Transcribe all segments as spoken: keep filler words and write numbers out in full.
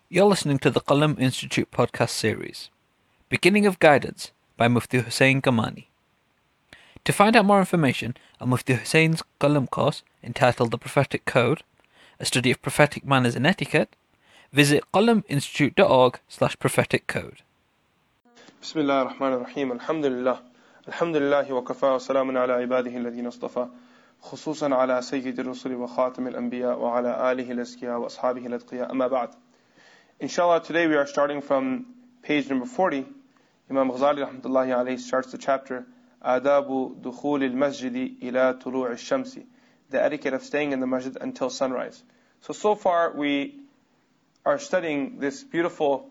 You're listening to the Qalam Institute podcast series, Beginning of Guidance by Mufti Hussain Kamani. To find out more information on Mufti Hussain's Qalam course entitled The Prophetic Code, a study of prophetic manners and etiquette, visit qalaminstitute.org slash prophetic code. Bismillah ar-Rahman ar-Rahim. Alhamdulillah. Alhamdulillah wa kafa wa salamun ala ibadihi alladhina istafa. خصوصا على سيد الرسل وخاتم الأنبياء وعلى آله الأزكياء وأصحابه الأتقياء أما بعد. Inshallah, today we are starting from page number forty. Imam Ghazali rahmatullahi alayhi starts the chapter Adabu Dukhul al-Masjidi ila Tulu' al-Shamsi, the etiquette of staying in the masjid until sunrise. So, so far we are studying this beautiful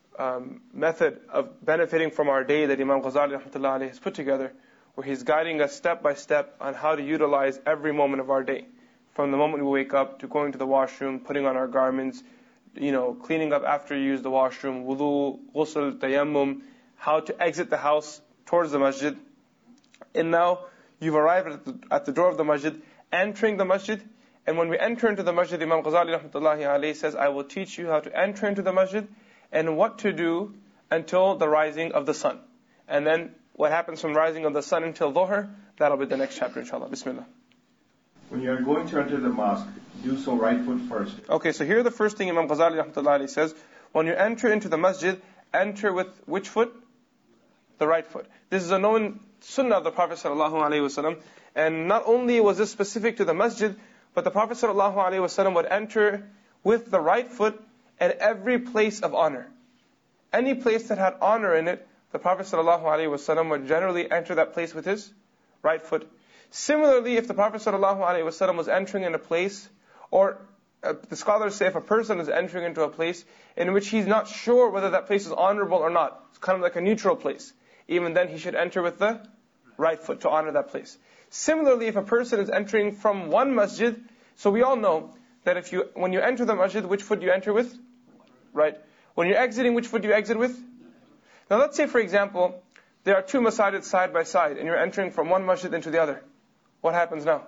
um, method of benefiting from our day that Imam Ghazali rahmatullahi alayhi has put together, where he's guiding us step by step on how to utilize every moment of our day. From the moment we wake up to going to the washroom, putting on our garments, you know, cleaning up after you use the washroom, wudu, ghusl, tayammum, how to exit the house towards the masjid. And now you've arrived at the, at the door of the masjid, entering the masjid. And when we enter into the masjid, Imam Ghazali rahmatullahi alayhi says, I will teach you how to enter into the masjid and what to do until the rising of the sun. And then what happens from rising of the sun until dhuhr, that'll be the next chapter, inshallah. Bismillah. When you are going to enter the mosque, do so right foot first. Okay, so here the first thing Imam Ghazali rahmatullahi alayhi says, when you enter into the masjid, enter with which foot? The right foot. This is a known sunnah of the Prophet sallallahu alaihi wasallam, and not only was this specific to the masjid, but the Prophet sallallahu alaihi wasallam would enter with the right foot at every place of honor. Any place that had honor in it, the Prophet sallallahu alaihi wasallam would generally enter that place with his right foot. Similarly, if the Prophet ﷺ was entering in a place, or uh, the scholars say if a person is entering into a place in which he's not sure whether that place is honorable or not, it's kind of like a neutral place, even then he should enter with the right foot to honor that place. Similarly, if a person is entering from one masjid, so we all know that if you, when you enter the masjid, which foot do you enter with? Right. When you're exiting, which foot do you exit with? Now let's say, for example, there are two masajid side by side, and you're entering from one masjid into the other. What happens now?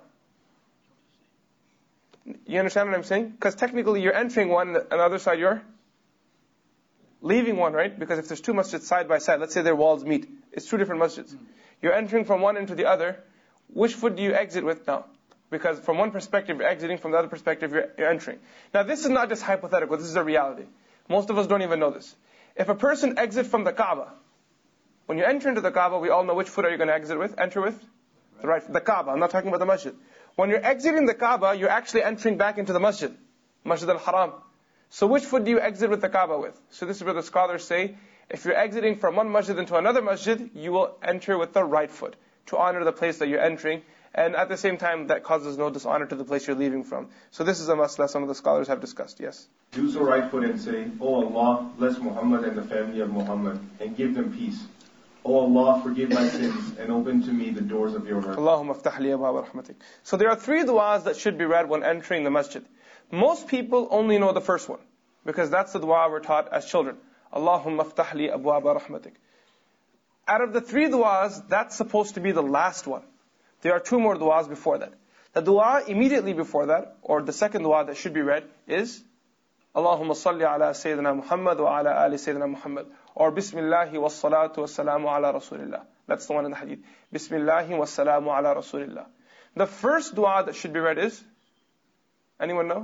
You understand what I'm saying? Because technically you're entering one, and the other side you're leaving one, right? Because if there's two masjids side by side, let's say their walls meet, it's two different masjids. You're entering from one into the other. Which foot do you exit with now? Because from one perspective you're exiting, from the other perspective you're, you're entering. Now this is not just hypothetical, this is a reality. Most of us don't even know this. If a person exits from the Kaaba, when you enter into the Kaaba, we all know which foot are you going to exit with, enter with? The right, the Kaaba. I'm not talking about the masjid. When you're exiting the Kaaba, you're actually entering back into the masjid, Masjid al-Haram. So which foot do you exit with the Kaaba with? So this is where the scholars say, if you're exiting from one masjid into another masjid, you will enter with the right foot to honor the place that you're entering. And at the same time, that causes no dishonor to the place you're leaving from. So this is a masla some of the scholars have discussed. Yes. Do so right foot and say, O Allah, bless Muhammad and the family of Muhammad, and give them peace. O Allah, forgive my sins and open to me the doors of your mercy. Allahumma aftah li abwaab rahmatik. So there are three du'as that should be read when entering the masjid. Most people only know the first one, because that's the du'a we're taught as children. Allahumma aftah li abwaab rahmatik. Out of the three du'as, that's supposed to be the last one. There are two more du'as before that. The du'a immediately before that, or the second du'a that should be read, is Allahumma salli ala Sayyidina Muhammad wa ala ali Sayyidina Muhammad. Or Bismillahi wa salatu wa salamu ala Rasulillah. That's the one in the hadith. Bismillahi wa salamu ala Rasulillah. The first dua that should be read is, anyone know?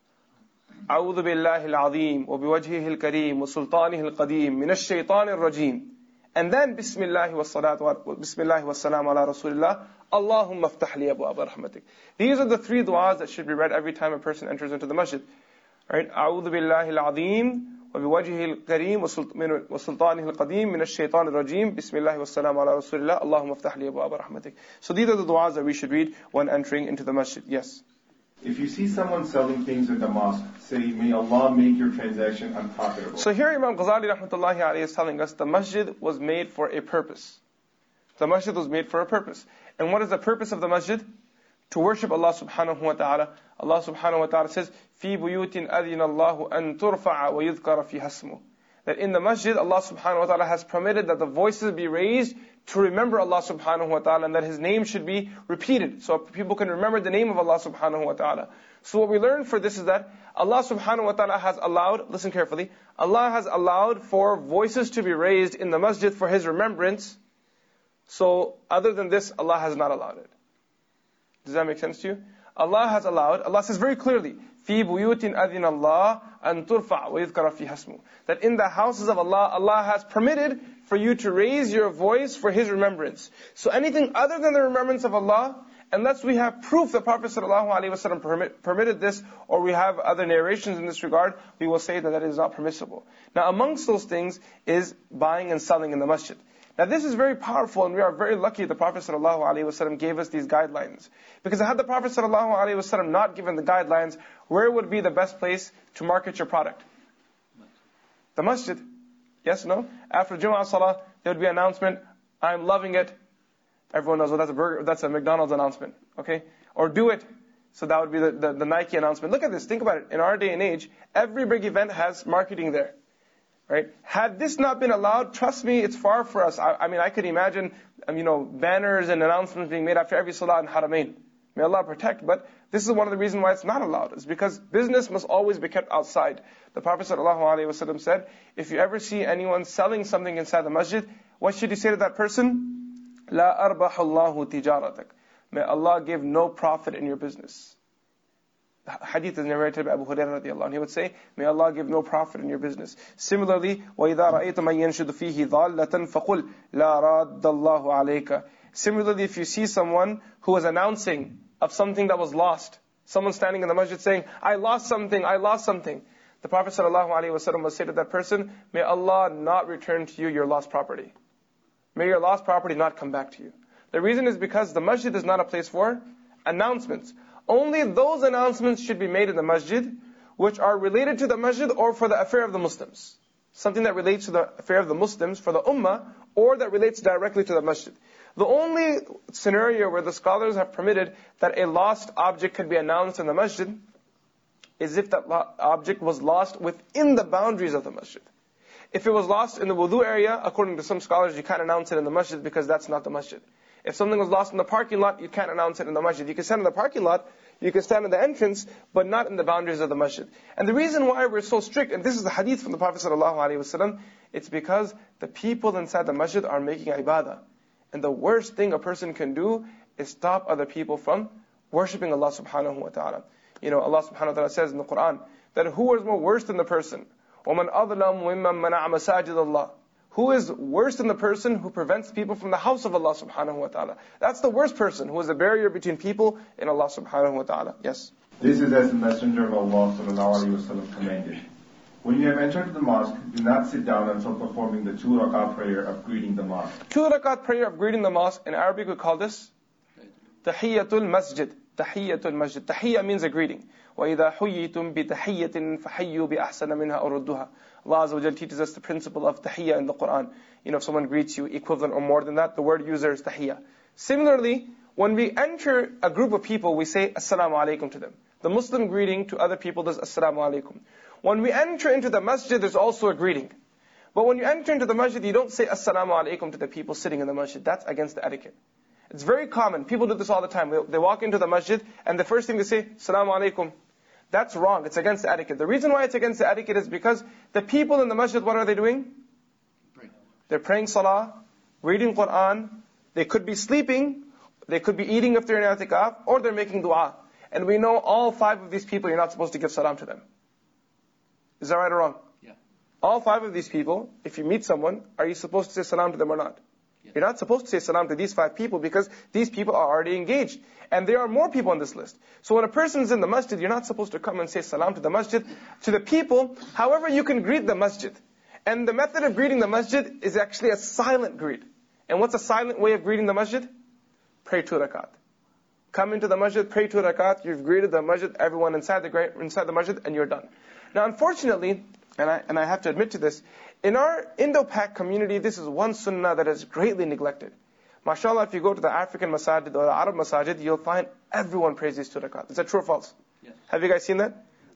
أعوذ بالله العظيم وبوجهه الكريم وسلطانه القديم من الشيطان الرجيم. And then Bismillahi wa salatu wa Bismillahi wa salamu ala Rasulillah. Allahumma aftah li abwaab rahmatik. These are the three du'as that should be read every time a person enters into the masjid. Right? أعوذ بالله العظيم وبوجهه الكريم وسلطانه القديم من الشيطان الرجيم بسم الله والسلام على رسول الله اللهم افتح لي أبواب رحمتك. So these are the du'as that we should read when entering into the masjid. Yes. If you see someone selling things in the mosque, say, may Allah make your transaction unprofitable. So here Imam Ghazali rahmatullahi alayhi is telling us the masjid was made for a purpose. The masjid was made for a purpose. And what is the purpose of the masjid? To worship Allah subhanahu wa ta'ala. Allah subhanahu wa ta'ala says, في بيوت أذن الله أن ترفع ويذكر فيها اسمه. that in the masjid, Allah subhanahu wa ta'ala has permitted that the voices be raised to remember Allah subhanahu wa ta'ala, and that His name should be repeated, so people can remember the name of Allah subhanahu wa ta'ala. So what we learn for this is that Allah subhanahu wa ta'ala has allowed, listen carefully, Allah has allowed for voices to be raised in the masjid for His remembrance. So other than this, Allah has not allowed it. Does that make sense to you? Allah has allowed, Allah says very clearly, فِي بُيُوتٍ أَذِنَ اللَّهِ أَن تُرْفَعْ وَيُذْكَرَ فِيهَا اسْمُهُ, that in the houses of Allah, Allah has permitted for you to raise your voice for His remembrance. So anything other than the remembrance of Allah, unless we have proof the Prophet ﷺ permit, permitted this, or we have other narrations in this regard, we will say that that is not permissible. Now amongst those things is buying and selling in the masjid. Now this is very powerful, and we are very lucky the Prophet ﷺ gave us these guidelines. Because had the Prophet ﷺ not given the guidelines, where would be the best place to market your product? The masjid. Yes, no? After Jum'ah Salah, there would be an announcement, I'm loving it. Everyone knows, well, that's a burger, that's a McDonald's announcement. Okay? Or do it. So that would be the, the, the Nike announcement. Look at this, think about it. In our day and age, every big event has marketing there. Right? Had this not been allowed, trust me, it's far for us. I, I mean, I could imagine, um, you know, banners and announcements being made after every salah in Haramain. May Allah protect. But this is one of the reasons why it's not allowed. It's because business must always be kept outside. The Prophet ﷺ said, if you ever see anyone selling something inside the masjid, what should you say to that person? La arbaha Allahu tijaratak. May Allah give no profit in your business. The hadith is narrated by Abu Hurairah radiallahu anhu. He would say, may Allah give no profit in your business. Similarly, وَإِذَا رَأَيْتَ مَنْ يَنْشُدُ فِيهِ ضَالَّةً فَقُلْ لَا رَادَّ اللَّهُ عَلَيْكَ. Similarly, if you see someone who is announcing of something that was lost, someone standing in the masjid saying, I lost something, I lost something, the Prophet ﷺ would say to that person, may Allah not return to you your lost property. May your lost property not come back to you. The reason is because the masjid is not a place for announcements. Only those announcements should be made in the masjid which are related to the masjid or for the affair of the Muslims. Something that relates to the affair of the Muslims, for the ummah, or that relates directly to the masjid. The only scenario where the scholars have permitted that a lost object could be announced in the masjid is if that object was lost within the boundaries of the masjid. If it was lost in the wudu area, according to some scholars, you can't announce it in the masjid because that's not the masjid. If something was lost in the parking lot, you can't announce it in the masjid. You can stand in the parking lot, you can stand in the entrance, but not in the boundaries of the masjid. And the reason why we're so strict, and this is the hadith from the Prophet ﷺ, it's because the people inside the masjid are making ibadah. And the worst thing a person can do is stop other people from worshipping Allah subhanahu wa ta'ala. You know, Allah subhanahu wa ta'ala says in the Quran, that who is more worse than the person? وَمَنْ أَظْلَمُ مِمَّنْ مَنَعَ مَسَاجِدَ اللَّهِ. Who is worse than the person who prevents people from the house of Allah subhanahu wa ta'ala? That's the worst person, who is a barrier between people and Allah subhanahu wa ta'ala. Yes? This is as the Messenger of Allah sallallahu alayhi wa sallam commanded. When you have entered the mosque, do not sit down until performing the two rak'ah prayer of greeting the mosque. Two rak'ah prayer of greeting the mosque, in Arabic we call this Tahiyyatul Masjid. Tahiyyatul Masjid. Tahiyya means a greeting. وَإِذَا حُيِّيتُمْ بِتَحِيَّةٍ فَحَيُّوا بِأَحْسَنَ مِنْهَا أَوْرُدُّهَا. Allah Azza wa Jal teaches us the principle of tahiyya in the Quran. You know, if someone greets you equivalent or more than that, the word user is tahiyya. Similarly, when we enter a group of people, we say Assalamu alaikum to them. The Muslim greeting to other people is Assalamu alaikum. When we enter into the masjid, there's also a greeting. But when you enter into the masjid, you don't say Assalamu alaikum to the people sitting in the masjid. That's against the etiquette. It's very common. People do this all the time. They, they walk into the masjid, and the first thing they say, Assalamu alaikum. That's wrong. It's against the etiquette. The reason why it's against the etiquette is because the people in the masjid, what are they doing? Pray. They're praying salah, reading Quran. They could be sleeping. They could be eating if they're in i'tikaf, or they're making dua. And we know all five of these people, you're not supposed to give salam to them. Is that right or wrong? Yeah. All five of these people, if you meet someone, are you supposed to say salam to them or not? Yeah. You're not supposed to say salam to these five people because these people are already engaged. And there are more people on this list. So when a person's in the masjid, you're not supposed to come and say salam to the masjid, to the people. However, you can greet the masjid. And the method of greeting the masjid is actually a silent greet. And what's a silent way of greeting the masjid? Pray two rakat. Come into the masjid, pray two rakat, you've greeted the masjid, everyone inside the inside the masjid, and you're done. Now unfortunately, and I, and I have to admit to this, in our Indo-Pak community, this is one sunnah that is greatly neglected. MashaAllah, if you go to the African masajid or the Arab masajid, you'll find everyone prays these two rakat. Is that true or false? Yes. Have you guys seen that?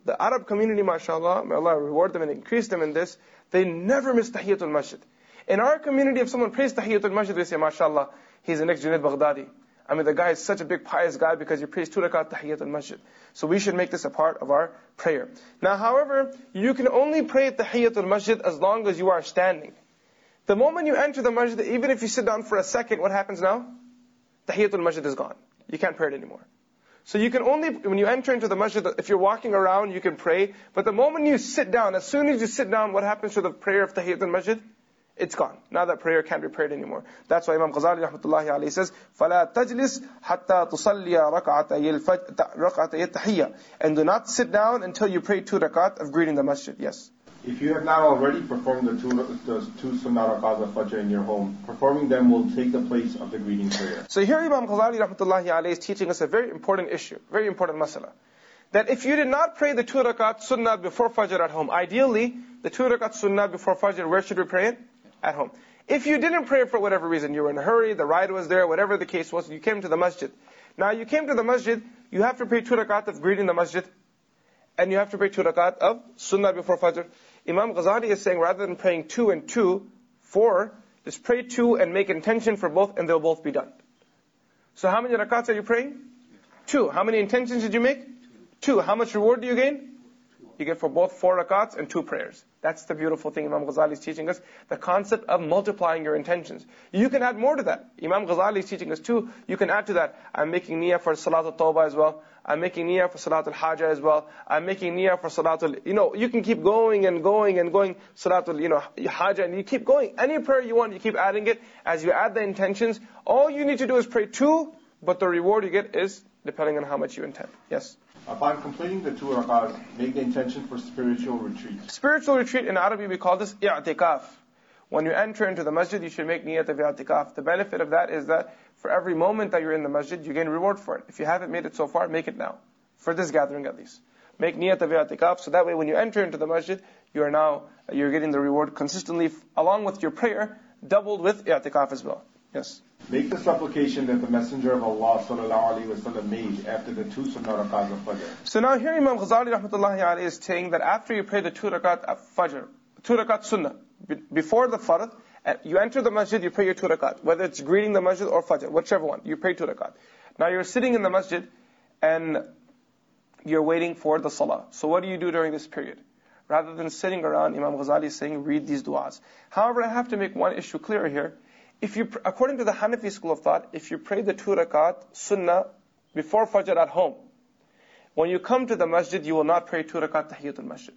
the Arab community, mashallah, may Allah reward them and increase them in this, they never miss Tahiyatul Masjid. In our community, if someone prays Tahiyatul Masjid, we say, mashallah, he's the next Junaid Baghdadi. I mean, the guy is such a big pious guy because he prays two rakat Tahiyatul Masjid. So we should make this a part of our prayer. Now, however, you can only pray Tahiyatul Masjid as long as you are standing. The moment you enter the masjid, even if you sit down for a second, what happens now? Tahiyatul Masjid is gone. You can't pray it anymore. So you can only, when you enter into the masjid, if you're walking around, you can pray. But the moment you sit down, as soon as you sit down, what happens to the prayer of Tahiyatul Masjid? It's gone. Now that prayer can't be prayed anymore. That's why Imam Ghazali rahmatullahi alayhi says, فَلَا تَجْلِسْ حَتَّى تُصَلِّيَ رَكْعَتَيِ التَّحِيَّةِ And do not sit down until you pray two rakat of greeting the masjid. Yes. If you have not already performed the two, the two sunnah rakats of Fajr in your home, performing them will take the place of the greeting prayer. So here Imam Ghazali rahmatullahi alayhi is teaching us a very important issue, very important masala. That if you did not pray the two rakat sunnah before Fajr at home, ideally, the two rakat sunnah before Fajr, where should we pray it? At home. If you didn't pray for whatever reason, you were in a hurry, the ride was there, whatever the case was, you came to the masjid. Now you came to the masjid, you have to pray two rakat of greeting the masjid, and you have to pray two rakat of sunnah before Fajr. Imam Ghazali is saying rather than praying two and two, four, just pray two and make intention for both and they'll both be done. So how many rakats are you praying? Two. How many intentions did you make? Two. How much reward do you gain? You get for both four rakats and two prayers. That's the beautiful thing Imam Ghazali is teaching us. The concept of multiplying your intentions. You can add more to that. Imam Ghazali is teaching us too. You can add to that. I'm making niyyah for Salatul Tawbah as well. I'm making niyyah for Salatul Hajjah as well. I'm making niyyah for Salatul... You know, you can keep going and going and going. Salatul, you know, Hajjah. And you keep going. Any prayer you want, you keep adding it. As you add the intentions, all you need to do is pray two. But the reward you get is depending on how much you intend. Yes? Upon completing the two rakats, make the intention for spiritual retreat. Spiritual retreat in Arabic we call this i'tikaf. When you enter into the masjid, you should make niyat of i'tikaf. The benefit of that is that for every moment that you're in the masjid, you gain reward for it. If you haven't made it so far, make it now. For this gathering at least. Make niyat of i'tikaf, so that way when you enter into the masjid, you are now, you're getting the reward consistently, along with your prayer, doubled with i'tikaf as well. Yes? Make the supplication that the Messenger of Allah sallallahu alaihi wasallam made after the two sunnah rakats of Fajr. So now here Imam Ghazali rahmatullahi alayhi is saying that after you pray the two rakat of Fajr, two rakat sunnah, before the Fard, you enter the masjid, you pray your two rakat. Whether it's greeting the masjid or Fajr, whichever one, you pray two rakat. Now you're sitting in the masjid and you're waiting for the salah. So what do you do during this period? Rather than sitting around, Imam Ghazali is saying, read these du'as. However, I have to make one issue clear here. If you, according to the Hanafi school of thought, if you pray the two rakat sunnah before Fajr at home, when you come to the masjid, you will not pray two rakat Tahiyatul Masjid.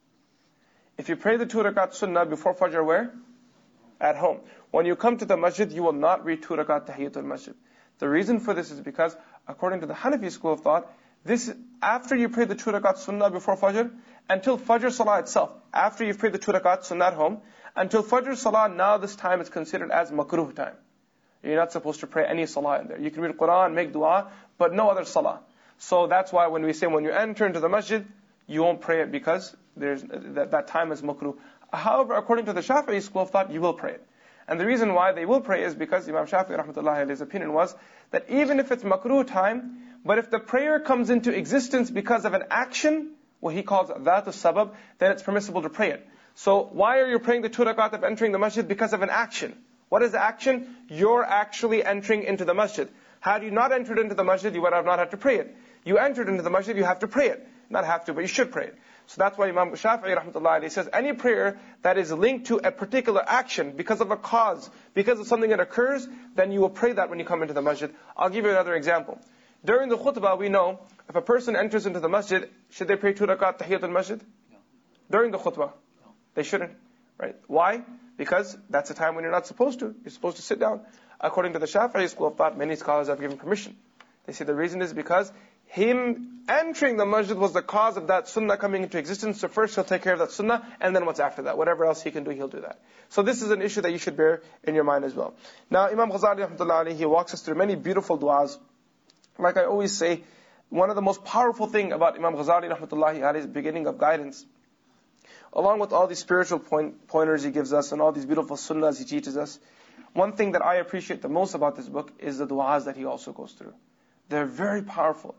If you pray the two rakat sunnah before Fajr where? At home. When you come to the masjid, you will not read two rakat Tahiyatul Masjid. The reason for this is because, according to the Hanafi school of thought, this after you pray the two rakat sunnah before Fajr, until Fajr Salah itself, after you've prayed the two rakat sunnah at home, until Fajr Salah, now this time is considered as makruh time. You're not supposed to pray any Salah in there. You can read Quran, make dua, but no other Salah. So that's why when we say when you enter into the masjid, you won't pray it because there's that, that time is makruh. However, according to the Shafi'i school of thought, you will pray it. And the reason why they will pray is because Imam Shafi'i rahmatullahi alayhi's opinion was that even if it's makruh time, but if the prayer comes into existence because of an action, what he calls dhatu sabab, then it's permissible to pray it. So why are you praying the two rakat of entering the masjid? Because of an action. What is the action? You're actually entering into the masjid. Had you not entered into the masjid, you would have not had to pray it. You entered into the masjid, you have to pray it. Not have to, but you should pray it. So that's why Imam Shafi'i rahmatullahi alayhi says, any prayer that is linked to a particular action, because of a cause, because of something that occurs, then you will pray that when you come into the masjid. I'll give you another example. During the khutbah, we know, if a person enters into the masjid, should they pray two rakat Tahiyatul Masjid? No. During the khutbah? No. They shouldn't. Right? Why? Because that's a time when you're not supposed to. You're supposed to sit down. According to the Shafi'i school of thought, many scholars have given permission. They say the reason is because him entering the masjid was the cause of that sunnah coming into existence. So first he'll take care of that sunnah, and then what's after that? Whatever else he can do, he'll do that. So this is an issue that you should bear in your mind as well. Now Imam Ghazali rahmatullahi alayhi, he walks us through many beautiful du'as. Like I always say, one of the most powerful thing about Imam Ghazali rahmatullahi alayhi's beginning of guidance, along with all these spiritual point, pointers he gives us and all these beautiful sunnahs he teaches us, one thing that I appreciate the most about this book is the du'as that he also goes through. They're very powerful.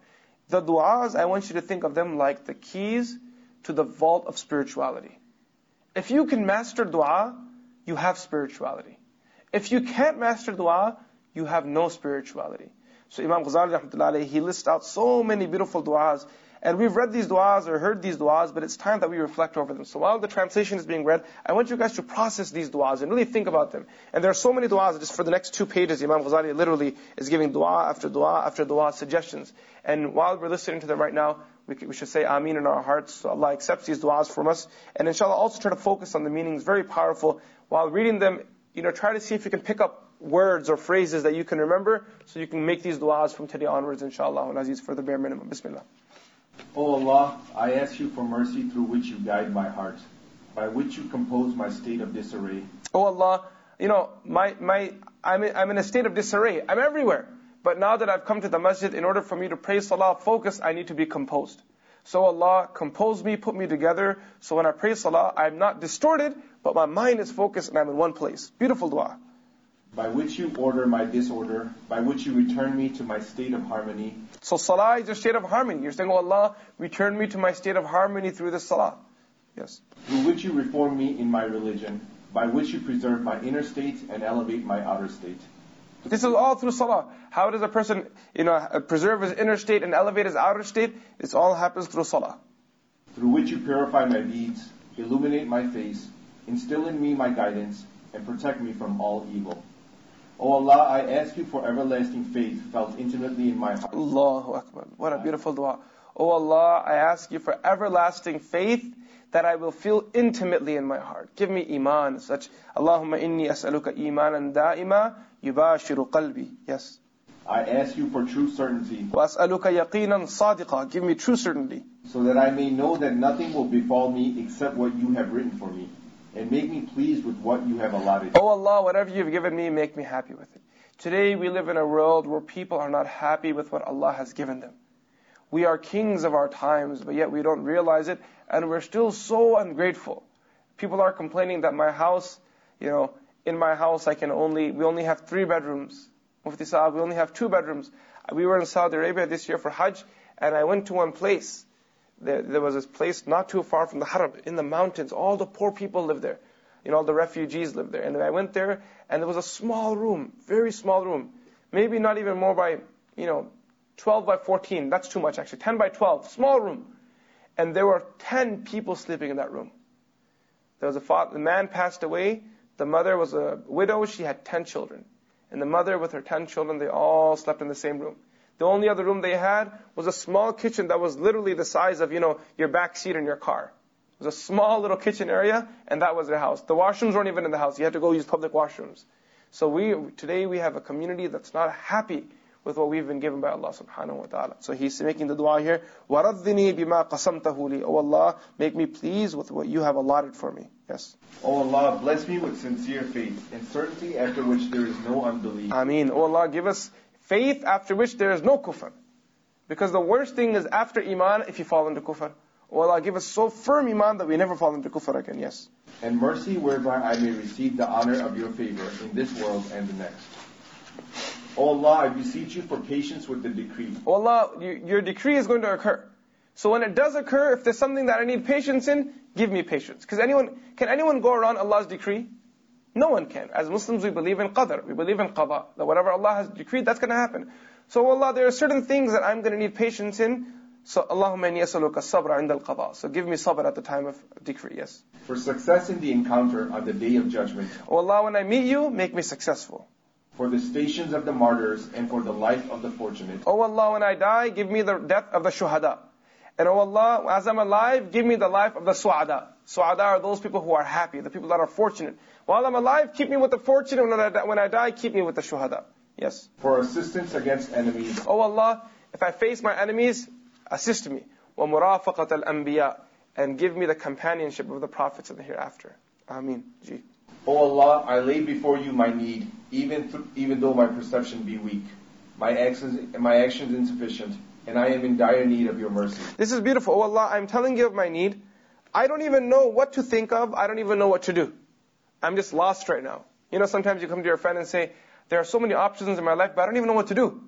The du'as, I want you to think of them like the keys to the vault of spirituality. If you can master dua, you have spirituality. If you can't master dua, you have no spirituality. So Imam Ghazali rahmatullahi alayhi, he lists out so many beautiful du'as. And we've read these du'as or heard these du'as, but it's time that we reflect over them. So while the translation is being read, I want you guys to process these du'as and really think about them. And there are so many du'as, just for the next two pages, Imam Ghazali literally is giving du'a after du'a after du'a suggestions. And while we're listening to them right now, we, we should say Ameen in our hearts, so Allah accepts these du'as from us. And inshallah also try to focus on the meanings, very powerful. While reading them, you know, try to see if you can pick up words or phrases that you can remember, so you can make these du'as from today onwards, inshallah, and Aziz, for the bare minimum. Bismillah. O Allah, I ask you for mercy through which you guide my heart, by which you compose my state of disarray. Oh Allah, you know, my, my, I'm in, I'm in a state of disarray. I'm everywhere. But now that I've come to the masjid, in order for me to pray salah, focus, I need to be composed. So Allah, compose me, put me together, so when I pray salah, I'm not distorted, but my mind is focused and I'm in one place. Beautiful dua. By which you order my disorder, by which you return me to my state of harmony. So salah is your state of harmony. You're saying, oh Allah, return me to my state of harmony through this salah. Yes. Through which you reform me in my religion, by which you preserve my inner state and elevate my outer state. This is all through salah. How does a person, you know, preserve his inner state and elevate his outer state? This all happens through salah. Through which you purify my deeds, illuminate my face, instill in me my guidance, and protect me from all evil. O Allah, I ask you for everlasting faith felt intimately in my heart. Allahu Akbar. What a beautiful dua. O Allah, I ask you for everlasting faith that I will feel intimately in my heart. Give me iman, such. Allahumma inni as'aluka imanan da'ima yubashiru qalbi. Yes. I ask you for true certainty. Wa as'aluka yaqinan sadiqa. Give me true certainty. So that I may know that nothing will befall me except what you have written for me. And make me pleased with what you have allotted. Oh Allah, whatever you've given me, make me happy with it. Today we live in a world where people are not happy with what Allah has given them. We are kings of our times, but yet we don't realize it, and we're still so ungrateful. People are complaining that my house, you know, in my house I can only, we only have three bedrooms. Mufti Saab, we only have two bedrooms. We were in Saudi Arabia this year for Hajj, and I went to one place. There, there was this place not too far from the Haram, in the mountains. All the poor people live there. You know, all the refugees live there. And I went there, and there was a small room, very small room. Maybe not even more by, you know, twelve by fourteen. That's too much actually. ten by twelve. Small room. And there were ten people sleeping in that room. There was a father, the man passed away. The mother was a widow. She had ten children. And the mother with her ten children, they all slept in the same room. The only other room they had was a small kitchen that was literally the size of, you know, your back seat in your car. It was a small little kitchen area, and that was their house. The washrooms weren't even in the house. You had to go use public washrooms. So we today we have a community that's not happy with what we've been given by Allah subhanahu wa ta'ala. So he's making the dua here, وَرَضِّنِي بِمَا قَسَمْتَهُ لِي. Oh Allah, make me pleased with what you have allotted for me. Yes. O Allah, bless me with sincere faith and certainty after which there is no unbelief. Ameen. O Allah, give us faith after which there is no kufr. Because the worst thing is after iman if you fall into kufr. O Allah, give us so firm iman that we never fall into kufr again. Yes. And mercy whereby I may receive the honor of your favor in this world and the next. O Allah, I beseech you for patience with the decree. O Allah, you, your decree is going to occur. So when it does occur, if there's something that I need patience in, give me patience. Because anyone, can anyone go around Allah's decree? No one can. As Muslims, we believe in qadr. We believe in qada. That whatever Allah has decreed, that's going to happen. So Allah, there are certain things that I'm going to need patience in. So Allahumma inni as'aluka sabra inda al-qada. So give me sabr at the time of decree, yes. For success in the encounter on the day of judgment. O Allah, when I meet you, make me successful. For the stations of the martyrs and for the life of the fortunate. O Allah, when I die, give me the death of the shuhada. And O Allah, as I'm alive, give me the life of the su'ada. Su'ada are those people who are happy, the people that are fortunate. While I'm alive, keep me with the fortunate. When I, when I die, keep me with the shuhada. Yes. For assistance against enemies. O Allah, if I face my enemies, assist me. وَمُرَافَقَةَ الْأَنْبِيَاءِ. And give me the companionship of the prophets in the hereafter. Ameen. Ji. O Allah, I lay before you my need, even th- even though my perception be weak, my actions my actions insufficient, and I am in dire need of your mercy. This is beautiful. O Allah, I'm telling you of my need. I don't even know what to think of. I don't even know what to do. I'm just lost right now. You know, sometimes you come to your friend and say, there are so many options in my life, but I don't even know what to do.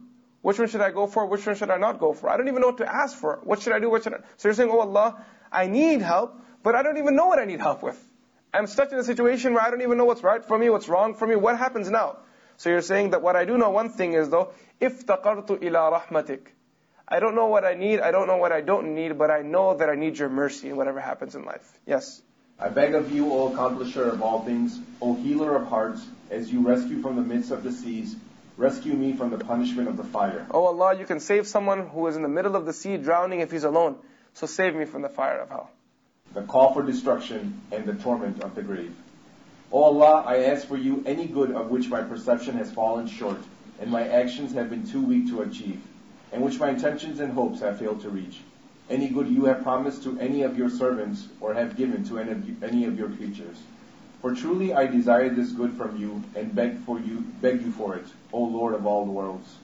Which one should I go for? Which one should I not go for? I don't even know what to ask for. What should I do? What should I? So you're saying, oh Allah, I need help, but I don't even know what I need help with. I'm stuck in a situation where I don't even know what's right for me, what's wrong for me. What happens now? So you're saying that what I do know, one thing is though, iftaqartu ila rahmatik. I don't know what I need, I don't know what I don't need, but I know that I need your mercy in whatever happens in life. Yes. I beg of you, O accomplisher of all things, O healer of hearts, as you rescue from the midst of the seas, rescue me from the punishment of the fire. Oh Allah, you can save someone who is in the middle of the sea drowning if he's alone. So save me from the fire of hell. The call for destruction and the torment of the grave. O Allah, I ask for you any good of which my perception has fallen short, and my actions have been too weak to achieve, and which my intentions and hopes have failed to reach. Any good you have promised to any of your servants, or have given to any of, you, any of your creatures. For truly I desire this good from you, and beg for you, beg you for it, O Lord of all the worlds.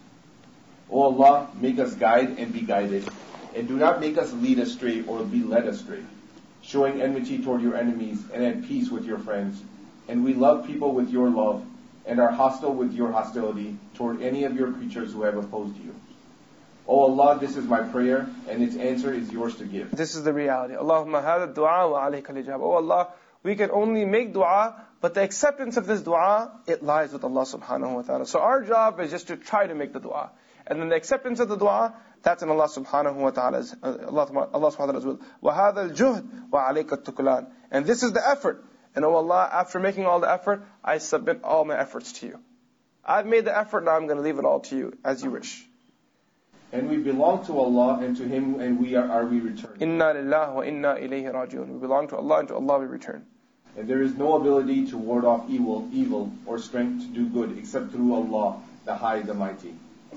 O Allah, make us guide and be guided, and do not make us lead astray or be led astray, showing enmity toward your enemies and at peace with your friends. And we love people with your love, and are hostile with your hostility toward any of your creatures who have opposed you. O Allah, this is my prayer, and its answer is yours to give. This is the reality. Allahumma hada du'a wa alayka al-ijab. Oh Allah, we can only make dua, but the acceptance of this dua, it lies with Allah subhanahu wa ta'ala. So our job is just to try to make the dua. And then the acceptance of the dua, that's in Allah subhanahu wa ta'ala's, uh, Allah, Allah subhanahu wa ta'ala's will. Wa hada al-juhd wa alayka al-tukulan. And this is the effort. And oh Allah, after making all the effort, I submit all my efforts to you. I've made the effort, now I'm going to leave it all to you, as you wish. And we belong to Allah, and to Him and we are, are we return. Inna lillahi wa inna ilayhi raji'un. We belong to Allah, and to Allah we return. And there is no ability to ward off evil, evil, or strength to do good, except through Allah, the High, the Mighty.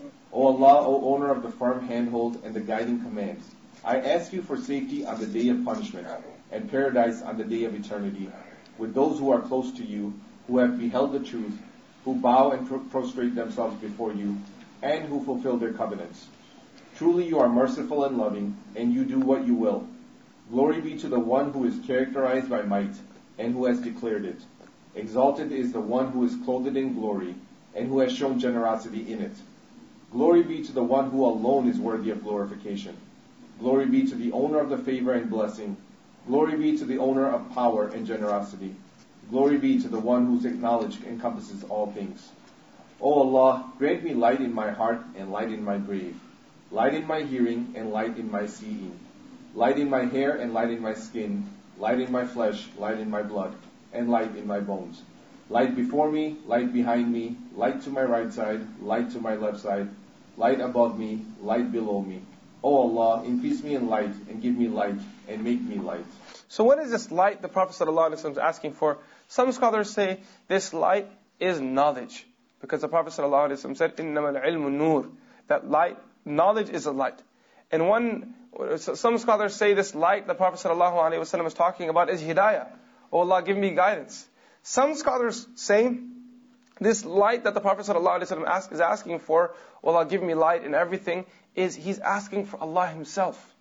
O Allah, O owner of the firm handhold and the guiding commands, I ask you for safety on the day of punishment, and paradise on the day of eternity, with those who are close to you, who have beheld the truth, who bow and pro- prostrate themselves before you, and who fulfill their covenants. Truly you are merciful and loving, and you do what you will. Glory be to the one who is characterized by might, and who has declared it. Exalted is the one who is clothed in glory, and who has shown generosity in it. Glory be to the one who alone is worthy of glorification. Glory be to the owner of the favor and blessing. Glory be to the owner of power and generosity. Glory be to the one whose knowledge encompasses all things. O Allah, grant me light in my heart and light in my grave, light in my hearing and light in my seeing, light in my hair and light in my skin, light in my flesh, light in my blood, and light in my bones. Light before me, light behind me, light to my right side, light to my left side, light above me, light below me. O Allah, increase me in light and give me light and make me light. So what is this light the Prophet ﷺ is asking for? Some scholars say this light is knowledge. Because the Prophet ﷺ said, إِنَّمَا الْعِلْمُ نُورٌ. That light, knowledge is a light. And one, some scholars say this light the Prophet ﷺ is talking about is hidayah. Oh Allah, give me guidance. Some scholars say this light that the Prophet ﷺ ask, is asking for, oh Allah, give me light in everything, is he's asking for Allah Himself.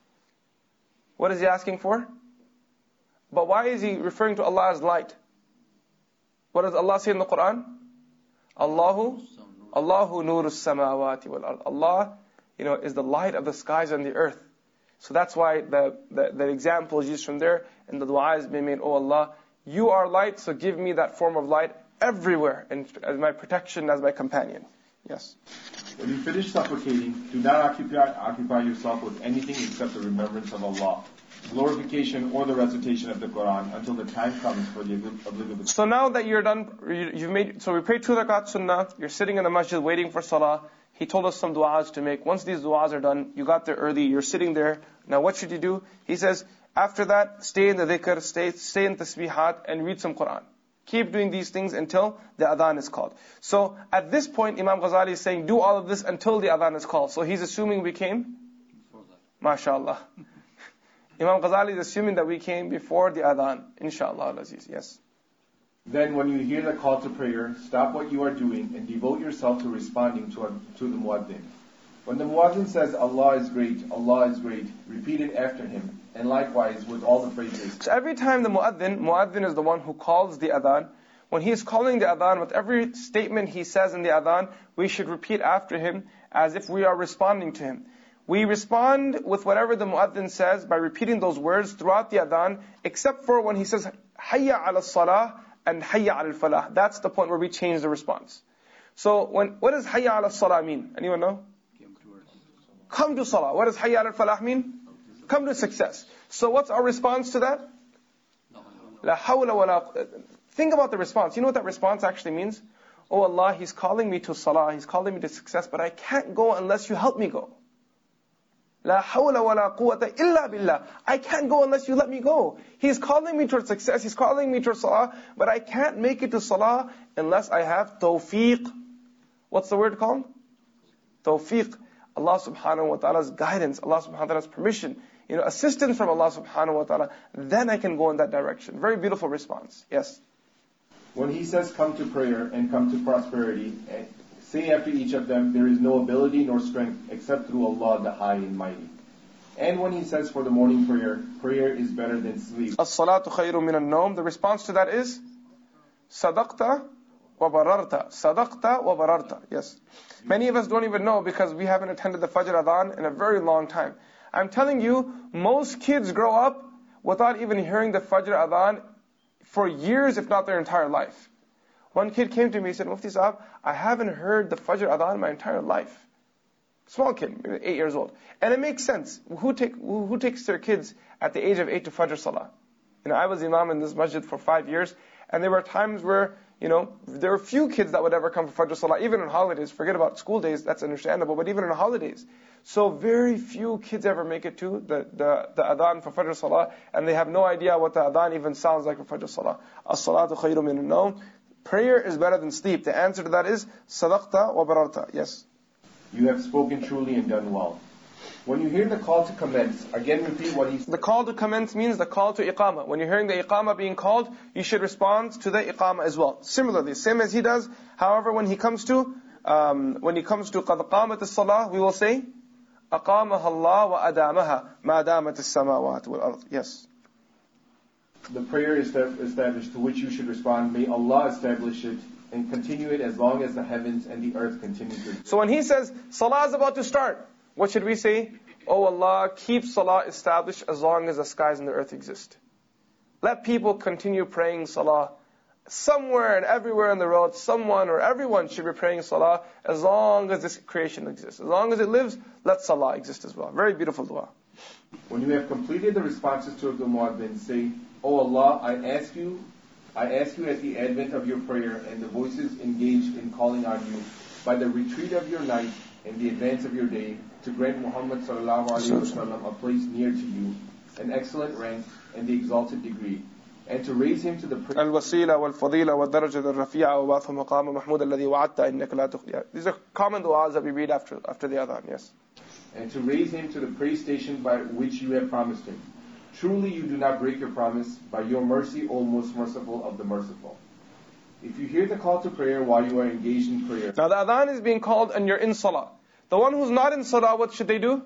What is he asking for? But why is he referring to Allah as light? What does Allah say in the Quran? Allahu, Allahu nurus samawati wal ard. Allah, you know, is the light of the skies and the earth. So that's why the, the, the example is used from there, and the dua is being made, oh Allah, you are light, so give me that form of light everywhere, and as my protection, as my companion. Yes. When you finish supplicating, do not occupy, occupy yourself with anything except the remembrance of Allah, glorification or the recitation of the Quran until the time comes for the obligatory. So now that you're done, you've made, so we prayed two rakat sunnah, you're sitting in the masjid waiting for salah. He told us some du'as to make. Once these du'as are done, you got there early, you're sitting there. Now what should you do? He says, after that, stay in the dhikr, stay, stay in tasbihat, and read some Quran. Keep doing these things until the adhan is called. So at this point, Imam Ghazali is saying, do all of this until the adhan is called. So he's assuming we came? MashaAllah. Imam Ghazali is assuming that we came before the adhan. Inshallah al-Aziz. Yes. Then when you hear the call to prayer, stop what you are doing and devote yourself to responding to, a, to the muaddin. When the muaddin says, Allah is great, Allah is great, repeat it after him, and likewise with all the phrases. So every time the muaddin, muaddin is the one who calls the adhan, when he is calling the adhan, with every statement he says in the adhan, we should repeat after him, as if we are responding to him. We respond with whatever the mu'adhin says by repeating those words throughout the adhan, except for when he says, Hayya ala salah and Hayya ala falah. That's the point where we change the response. So, when what does Hayya ala salah mean? Anyone know? Come to salah. What does Hayya ala falah mean? Come to success. So what's our response to that? La hawla wa la. Think about the response. You know what that response actually means? Oh Allah, He's calling me to salah, He's calling me to success, but I can't go unless you help me go. La hawla wa la quwwata illa billah. I can't go unless you let me go. He's calling me towards success, He's calling me towards salah, but I can't make it to salah unless I have tawfiq. What's the word called? Tawfiq. Allah subhanahu wa ta'ala's guidance, Allah subhanahu wa ta'ala's permission, you know, assistance from Allah subhanahu wa ta'ala, then I can go in that direction. Very beautiful response. Yes. When he says come to prayer and come to prosperity, say after each of them, there is no ability nor strength except through Allah the High and Mighty. And when he says for the morning prayer, prayer is better than sleep. As-salatu khayru min an-nawm. The response to that is sadaqta wa bararta. Sadaqta wa bararta. Yes. Many of us don't even know because we haven't attended the Fajr Adhan in a very long time. I'm telling you, most kids grow up without even hearing the Fajr Adhan for years, if not their entire life. One kid came to me and said, Mufti Sahab, I haven't heard the Fajr Adhan my entire life. Small kid, maybe eight years old. And it makes sense. Who, take, who, who takes their kids at the age of eight to Fajr Salah? You know, I was Imam in this masjid for five years, and there were times where, you know, there were few kids that would ever come for Fajr Salah, even on holidays. Forget about school days, that's understandable, but even on holidays. So very few kids ever make it to the, the, the adhan for Fajr Salah, and they have no idea what the adhan even sounds like for Fajr Salah. As-salatu khayru min an-nawm. Prayer is better than sleep. The answer to that is sadaqta wa bararta. Yes. You have spoken truly and done well. When you hear the call to commence, again repeat what he said. The call to commence means the call to iqamah. When you're hearing the iqamah being called, you should respond to the iqamah as well. Similarly, same as he does. However, when he comes to um, when he comes to qad qamat as-salah, we will say aqamaha Allah wa adamaha ma damat as-samawat wal ard. Yes. The prayer is established to which you should respond, may Allah establish it and continue it as long as the heavens and the earth continue to exist. So when he says salah is about to start, what should we say? Oh Allah, keep salah established as long as the skies and the earth exist. Let people continue praying salah. Somewhere and everywhere in the world, someone or everyone should be praying salah as long as this creation exists. As long as it lives, let salah exist as well. Very beautiful dua. When you have completed the responses to the muadhin, say, Oh Allah, I ask you, I ask you at the advent of your prayer and the voices engaged in calling on you, by the retreat of your night and the advance of your day, to grant Muhammad sallallahu alaihi wasallam a place near to you, an excellent rank and the exalted degree, and to raise him to the praise. Al-wasila wal-fadila wal-darajat al-rafi'a wa ba'athu maqama mahmud alladhi wa'adta innaka la tukhliya. These are common du'as that we read after after the adhan, yes. And to raise him to the praise station by which you have promised him. Truly you do not break your promise. By your mercy, O most merciful of the merciful. If you hear the call to prayer while you are engaged in prayer. Now the adhan is being called and you're in salah. The one who's not in salah, what should they do?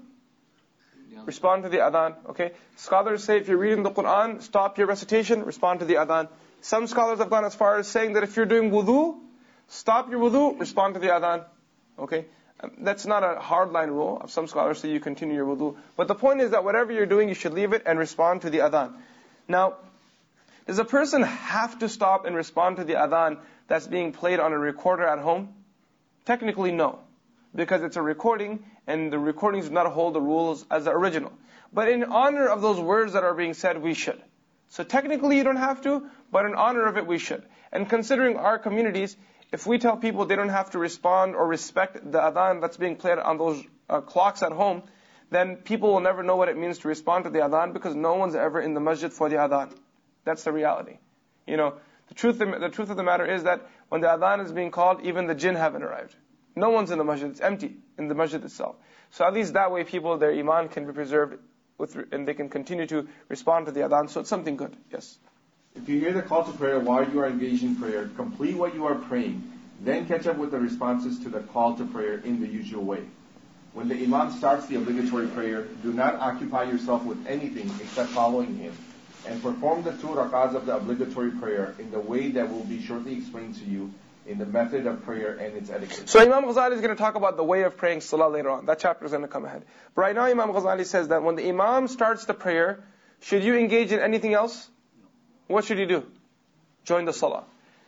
Respond to the adhan. Okay. Scholars say if you're reading the Quran, stop your recitation, respond to the adhan. Some scholars have gone as far as saying that if you're doing wudu, stop your wudu, respond to the adhan. Okay. That's not a hardline rule. Some scholars say you continue your wudu. But the point is that whatever you're doing, you should leave it and respond to the adhan. Now, does a person have to stop and respond to the adhan that's being played on a recorder at home? Technically, no. Because it's a recording, and the recordings do not hold the rules as the original. But in honor of those words that are being said, we should. So technically you don't have to, but in honor of it, we should. And considering our communities, if we tell people they don't have to respond or respect the adhan that's being played on those uh, clocks at home, then people will never know what it means to respond to the adhan because no one's ever in the masjid for the adhan. That's the reality. You know, the truth, the truth of the matter is that when the adhan is being called, even the jinn haven't arrived. No one's in the masjid. It's empty in the masjid itself. So at least that way people, their iman can be preserved with, and they can continue to respond to the adhan. So it's something good. Yes. If you hear the call to prayer while you are engaged in prayer, complete what you are praying, then catch up with the responses to the call to prayer in the usual way. When the imam starts the obligatory prayer, do not occupy yourself with anything except following him, and perform the two rak'ahs of the obligatory prayer in the way that will be shortly explained to you, in the method of prayer and its etiquette. So Imam Ghazali is going to talk about the way of praying salah later on. That chapter is going to come ahead. But right now Imam Ghazali says that when the Imam starts the prayer, should you engage in anything else? What should you do? Join the salah.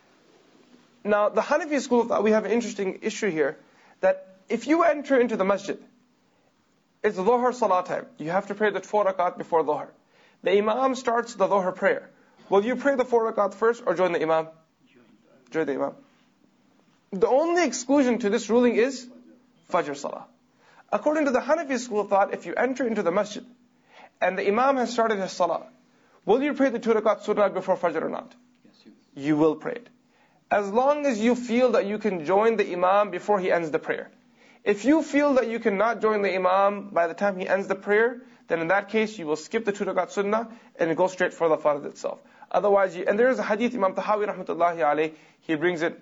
Now the Hanafi school of thought, we have an interesting issue here, that if you enter into the masjid, it's Dhuhr salah time. You have to pray the four rakat before Dhuhr. The Imam starts the Dhuhr prayer. Will you pray the four rakat first or join the Imam? Join the Imam. The only exclusion to this ruling is Fajr Salah. According to the Hanafi school of thought, if you enter into the masjid and the Imam has started his Salah, will you pray the two rakat sunnah before Fajr or not? Yes, you will. You will pray it. As long as you feel that you can join the Imam before he ends the prayer. If you feel that you cannot join the Imam by the time he ends the prayer, then in that case you will skip the two rakat sunnah and go straight for the Fard itself. Otherwise, you, and there is a hadith, Imam Tahawi rahmatullahi alayh, he brings it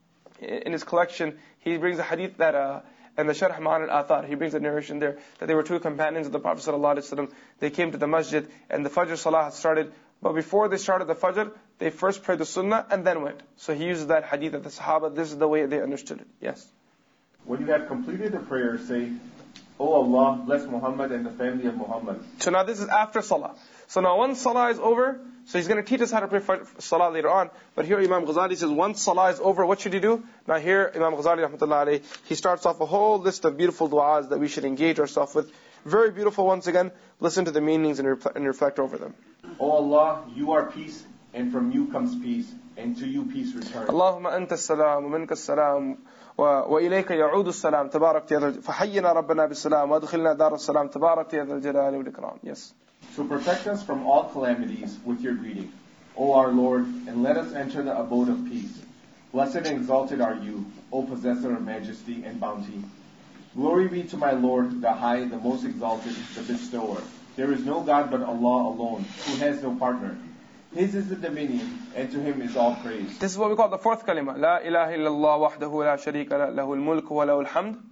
in his collection, he brings a hadith that, uh, and the Sharh Ma'an al-Athar, he brings a narration there, that there were two companions of the Prophet ﷺ. They came to the masjid, and the Fajr Salah had started, but before they started the Fajr, they first prayed the Sunnah, and then went. So he uses that hadith of the Sahaba, this is the way they understood it. Yes? When you have completed the prayer, say, O Allah, bless Muhammad and the family of Muhammad. So now this is after Salah. So now once Salah is over, so he's going to teach us how to pray Salah later on. But here Imam Ghazali says, once Salah is over, what should you do? Now here Imam Ghazali rahmatullahi alayhi, he starts off a whole list of beautiful du'as that we should engage ourselves with. Very beautiful once again. Listen to the meanings and, re- and reflect over them. O Allah, you are peace, and from you comes peace, and to you peace returns. Allahumma anta as-salam, wa minka as-salam, wa ilayka ya'udu as-salam, tabarakta ya dhal, fahayyina rabbana bis-salam, wa adkhilna dar as-salam, tabarakta ya dhal jalali wal ikram. Yes. So protect us from all calamities with your greeting, O our Lord, and let us enter the abode of peace. Blessed and exalted are you, O possessor of majesty and bounty. Glory be to my Lord, the high, the most exalted, the bestower. There is no God but Allah alone, who has no partner. His is the dominion, and to Him is all praise. This is what we call the fourth kalima. La ilaha illallah wahdahu la sharika la lahul mulk wa lahul hamd.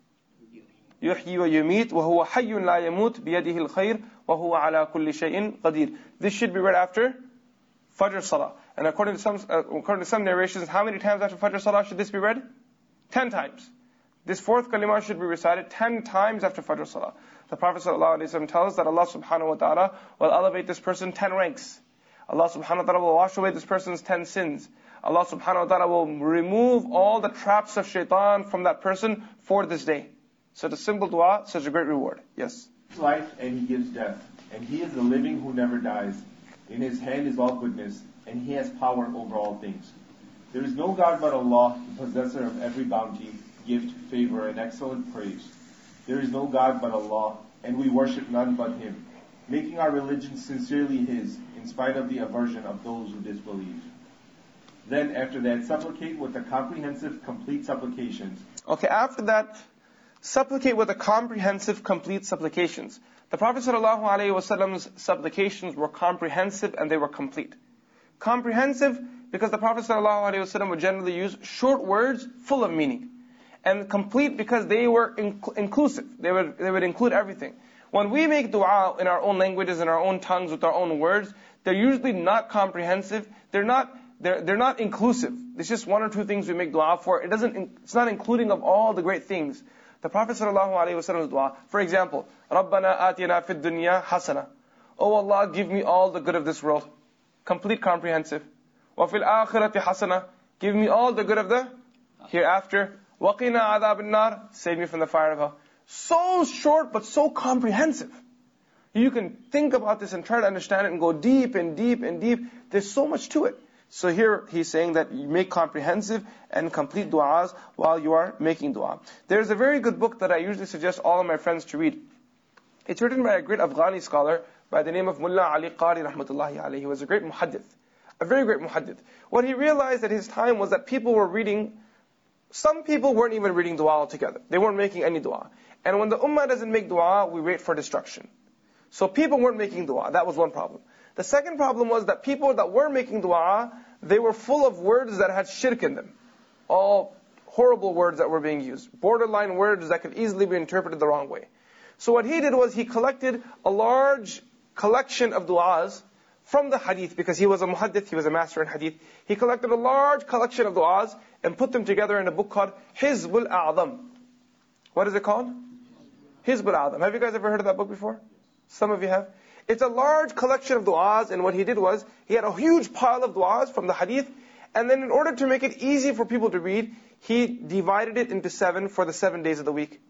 Yuhyi wa yumit wa huwa hayyun la yamut biyadihi al-khayr wa huwa ala kulli shay'in qadir. This should be read after Fajr Salah. And according to some uh, according to some narrations, how many times after Fajr Salah should this be read? Ten times. This fourth kalima should be recited ten times after Fajr Salah. The Prophet ﷺ tells us that Allah subhanahu wa ta'ala will elevate this person ten ranks. Allah subhanahu wa ta'ala will wash away this person's ten sins. Allah subhanahu wa ta'ala will remove all the traps of shaitan from that person for this day. Such a simple dua, such a great reward. Yes? Life and He gives death, and He is the living who never dies. In His hand is all goodness, and He has power over all things. There is no God but Allah, the possessor of every bounty, gift, favor, and excellent praise. There is no God but Allah, and we worship none but Him, making our religion sincerely His, in spite of the aversion of those who disbelieve. Then, after that, supplicate with the comprehensive, complete supplications. Okay, after that, supplicate with the comprehensive, complete supplications. The Prophet ﷺ's supplications were comprehensive and they were complete. Comprehensive because the Prophet ﷺ would generally use short words full of meaning. And complete because they were inc- inclusive. They would, they would include everything. When we make dua in our own languages, in our own tongues, with our own words, they're usually not comprehensive. They're not, they're, they're not inclusive. It's just one or two things we make dua for. It doesn't, it's not including of all the great things. The Prophet ﷺ's dua, for example, رَبَّنَا آتِنَا فِي الدُّنْيَا حَسَنَةً. Oh Allah, give me all the good of this world. Complete, comprehensive. وَفِي الْآخِرَةِ حَسَنَةً. Give me all the good of the hereafter. وَقِنَا عَذَابِ النَّارِ. Save me from the fire of hell. So short, but so comprehensive. You can think about this and try to understand it and go deep and deep and deep. There's so much to it. So here he's saying that you make comprehensive and complete du'as while you are making du'a. There's a very good book that I usually suggest all of my friends to read. It's written by a great Afghani scholar by the name of Mullah Ali Qari rahmatullahi alayhi. He was a great muhaddith. A very great muhaddith. What he realized at his time was that people were reading, some people weren't even reading du'a altogether. They weren't making any du'a. And when the ummah doesn't make du'a, we wait for destruction. So people weren't making du'a. That was one problem. The second problem was that people that were making du'a, they were full of words that had shirk in them. All horrible words that were being used. Borderline words that could easily be interpreted the wrong way. So what he did was he collected a large collection of du'as from the hadith, because he was a muhaddith, he was a master in hadith. He collected a large collection of du'as and put them together in a book called Hizbul A'zam. What is it called? Hizbul A'zam. Have you guys ever heard of that book before? Some of you have. It's a large collection of du'as, and what he did was, he had a huge pile of du'as from the hadith, and then in order to make it easy for people to read, he divided it into seven for the seven days of the week.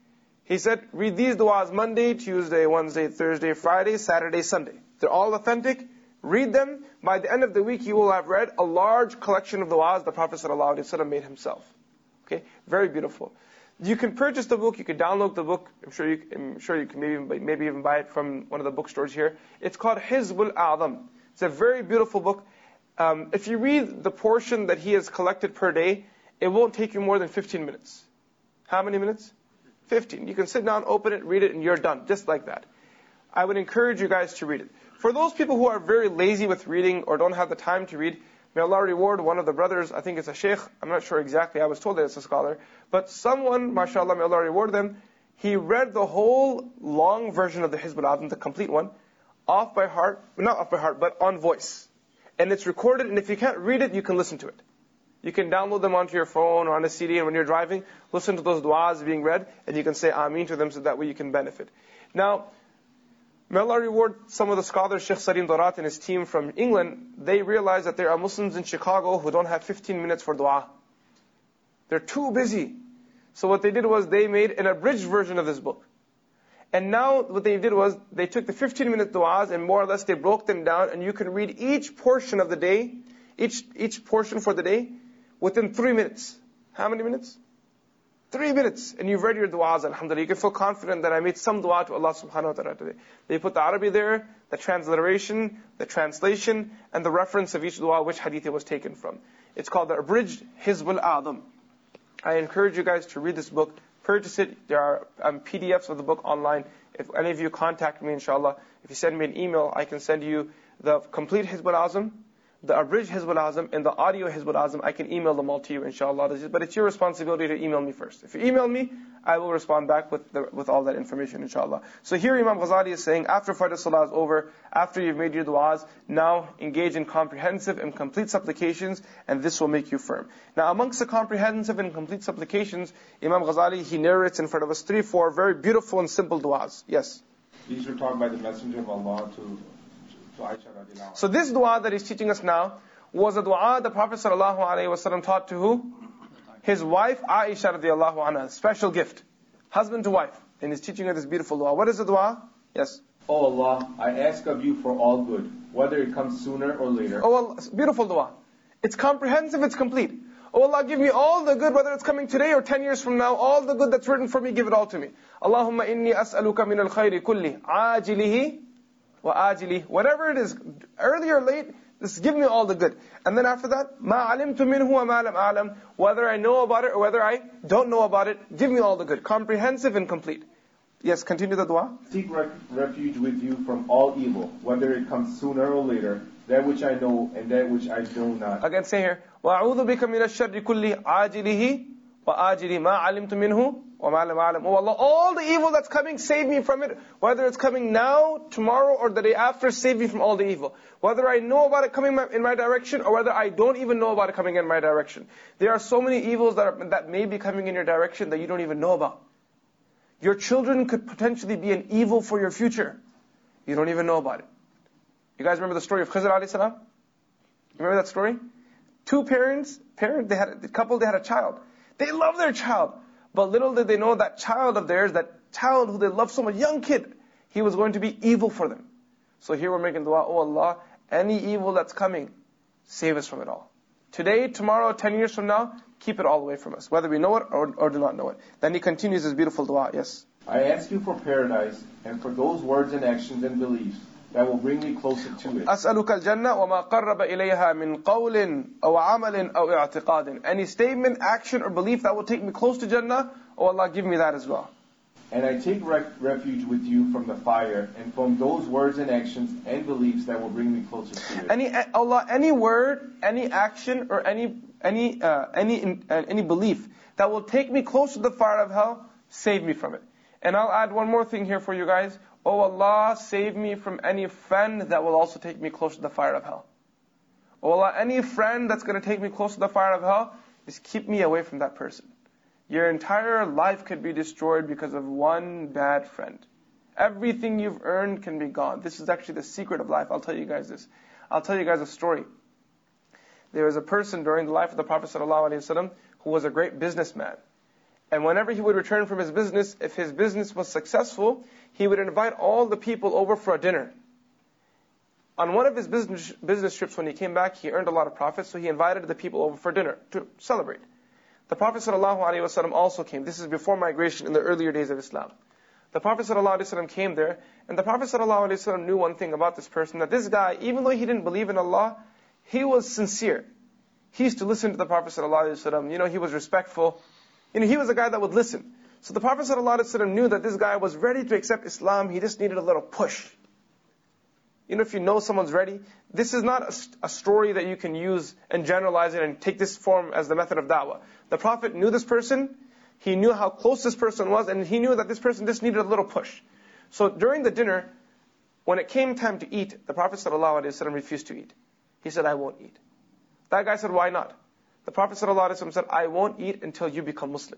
He said, read these du'as Monday, Tuesday, Wednesday, Thursday, Friday, Saturday, Sunday. They're all authentic. Read them. By the end of the week, you will have read a large collection of du'as the Prophet ﷺ made himself. Okay, very beautiful. You can purchase the book. You can download the book. I'm sure you. I'm sure you can maybe maybe even buy it from one of the bookstores here. It's called Hizbul A'zam. It's a very beautiful book. Um, if you read the portion that he has collected per day, it won't take you more than fifteen minutes. How many minutes? fifteen. You can sit down, open it, read it, and you're done. Just like that. I would encourage you guys to read it. For those people who are very lazy with reading or don't have the time to read, may Allah reward one of the brothers, I think it's a sheikh, I'm not sure exactly, I was told that it's a scholar, but someone, mashallah, may Allah reward them, he read the whole long version of the Hizbul A'zam, the complete one, off by heart, not off by heart, but on voice. And it's recorded, and if you can't read it, you can listen to it. You can download them onto your phone or on a C D, and when you're driving, listen to those du'as being read, and you can say Ameen to them so that way you can benefit. Now, may Allah reward some of the scholars, Sheikh Salim Darat and his team from England. They realize that there are Muslims in Chicago who don't have fifteen minutes for dua. They're too busy. So what they did was they made an abridged version of this book. And now what they did was they took the fifteen minute du'as and more or less they broke them down, and you can read each portion of the day, each each portion for the day, within three minutes. How many minutes? Three minutes, and you've read your du'as, alhamdulillah. You can feel confident that I made some du'a to Allah subhanahu wa ta'ala today. They put the Arabic there, the transliteration, the translation, and the reference of each du'a, which hadith it was taken from. It's called the abridged Hizbul A'zam. I encourage you guys to read this book, purchase it. There are um, P D Fs of the book online. If any of you contact me, inshallah, if you send me an email, I can send you the complete Hizbul A'zam, the abridged Hizbul A'zam, and the audio Hizbul A'zam. I can email them all to you, inshallah. But it's your responsibility to email me first. If you email me, I will respond back with the, with all that information, inshallah. So here Imam Ghazali is saying, after Fajr Salah is over, after you've made your du'as, now engage in comprehensive and complete supplications, and this will make you firm. Now amongst the comprehensive and complete supplications, Imam Ghazali, he narrates in front of us three, four very beautiful and simple du'as. Yes? These were taught by the Messenger of Allah to So this dua that he's teaching us now was a dua the Prophet ﷺ taught to who? His wife Aisha radiallahu anha. Special gift. Husband to wife. And he's teaching her this beautiful dua. What is the dua? Yes. Oh Allah, I ask of you for all good, whether it comes sooner or later. Oh Allah, beautiful dua. It's comprehensive, it's complete. Oh Allah, give me all the good, whether it's coming today or ten years from now, all the good that's written for me, give it all to me. Allahumma inni as'aluka min al-khayri kulli, ajilihi wa ajili. Whatever it is, early or late, just give me all the good. And then after that, ma alimtu minhu wa ma lam a'lam. Whether I know about it or whether I don't know about it, give me all the good. Comprehensive and complete. Yes, continue the dua. Seek ref- refuge with you from all evil, whether it comes sooner or later, that which I know and that which I know not. Again, say here, وَأَعُوذُ بِكَ مِنَ الشَّرِّ كُلِّ عَاجِلِهِ وَآجِلِ مَا عَلِمْتُ مِنْهُ وَمَا لَمْ أَعْلَمْ. Oh Allah, all the evil that's coming, save me from it. Whether it's coming now, tomorrow, or the day after, save me from all the evil. Whether I know about it coming in my direction, or whether I don't even know about it coming in my direction. There are so many evils that, are, that may be coming in your direction that you don't even know about. Your children could potentially be an evil for your future. You don't even know about it. You guys remember the story of Khizr alayhi salam? Remember that story? Two parents, parent, they had a couple, they had a child. They love their child. But little did they know that child of theirs, that child who they love so much, young kid, he was going to be evil for them. So here we're making dua, oh Allah, any evil that's coming, save us from it all. Today, tomorrow, ten years from now, keep it all away from us, whether we know it or, or do not know it. Then he continues his beautiful dua, yes. I ask you for paradise and for those words and actions and beliefs that will bring me closer to it. أسألك الجنة وما قرب إليها من قول أو عمل أو اعتقاد. Any statement, action, or belief that will take me close to Jannah, oh Allah, give me that as well. And I take ref- refuge with you from the fire and from those words and actions and beliefs that will bring me closer to it. Any Allah, any word, any action, or any any uh, any uh, any belief that will take me close to the fire of hell, save me from it. And I'll add one more thing here for you guys. Oh Allah, save me from any friend that will also take me close to the fire of hell. Oh Allah, any friend that's going to take me close to the fire of hell, just keep me away from that person. Your entire life could be destroyed because of one bad friend. Everything you've earned can be gone. This is actually the secret of life. I'll tell you guys this. I'll tell you guys a story. There was a person during the life of the Prophet ﷺ who was a great businessman. And whenever he would return from his business, if his business was successful, he would invite all the people over for a dinner. On one of his business business trips when he came back, he earned a lot of profit, so he invited the people over for dinner to celebrate. The Prophet ﷺ also came. This is before migration in the earlier days of Islam. The Prophet ﷺ came there, and the Prophet ﷺ knew one thing about this person, that this guy, even though he didn't believe in Allah, he was sincere. He used to listen to the Prophet ﷺ. You know, he was respectful. You know, he was a guy that would listen. So the Prophet ﷺ knew that this guy was ready to accept Islam. He just needed a little push. You know, if you know someone's ready, this is not a, a story that you can use and generalize it and take this form as the method of da'wah. The Prophet knew this person. He knew how close this person was, and he knew that this person just needed a little push. So during the dinner, when it came time to eat, the Prophet ﷺ refused to eat. He said, I won't eat. That guy said, why not? The Prophet ﷺ said, I won't eat until you become Muslim.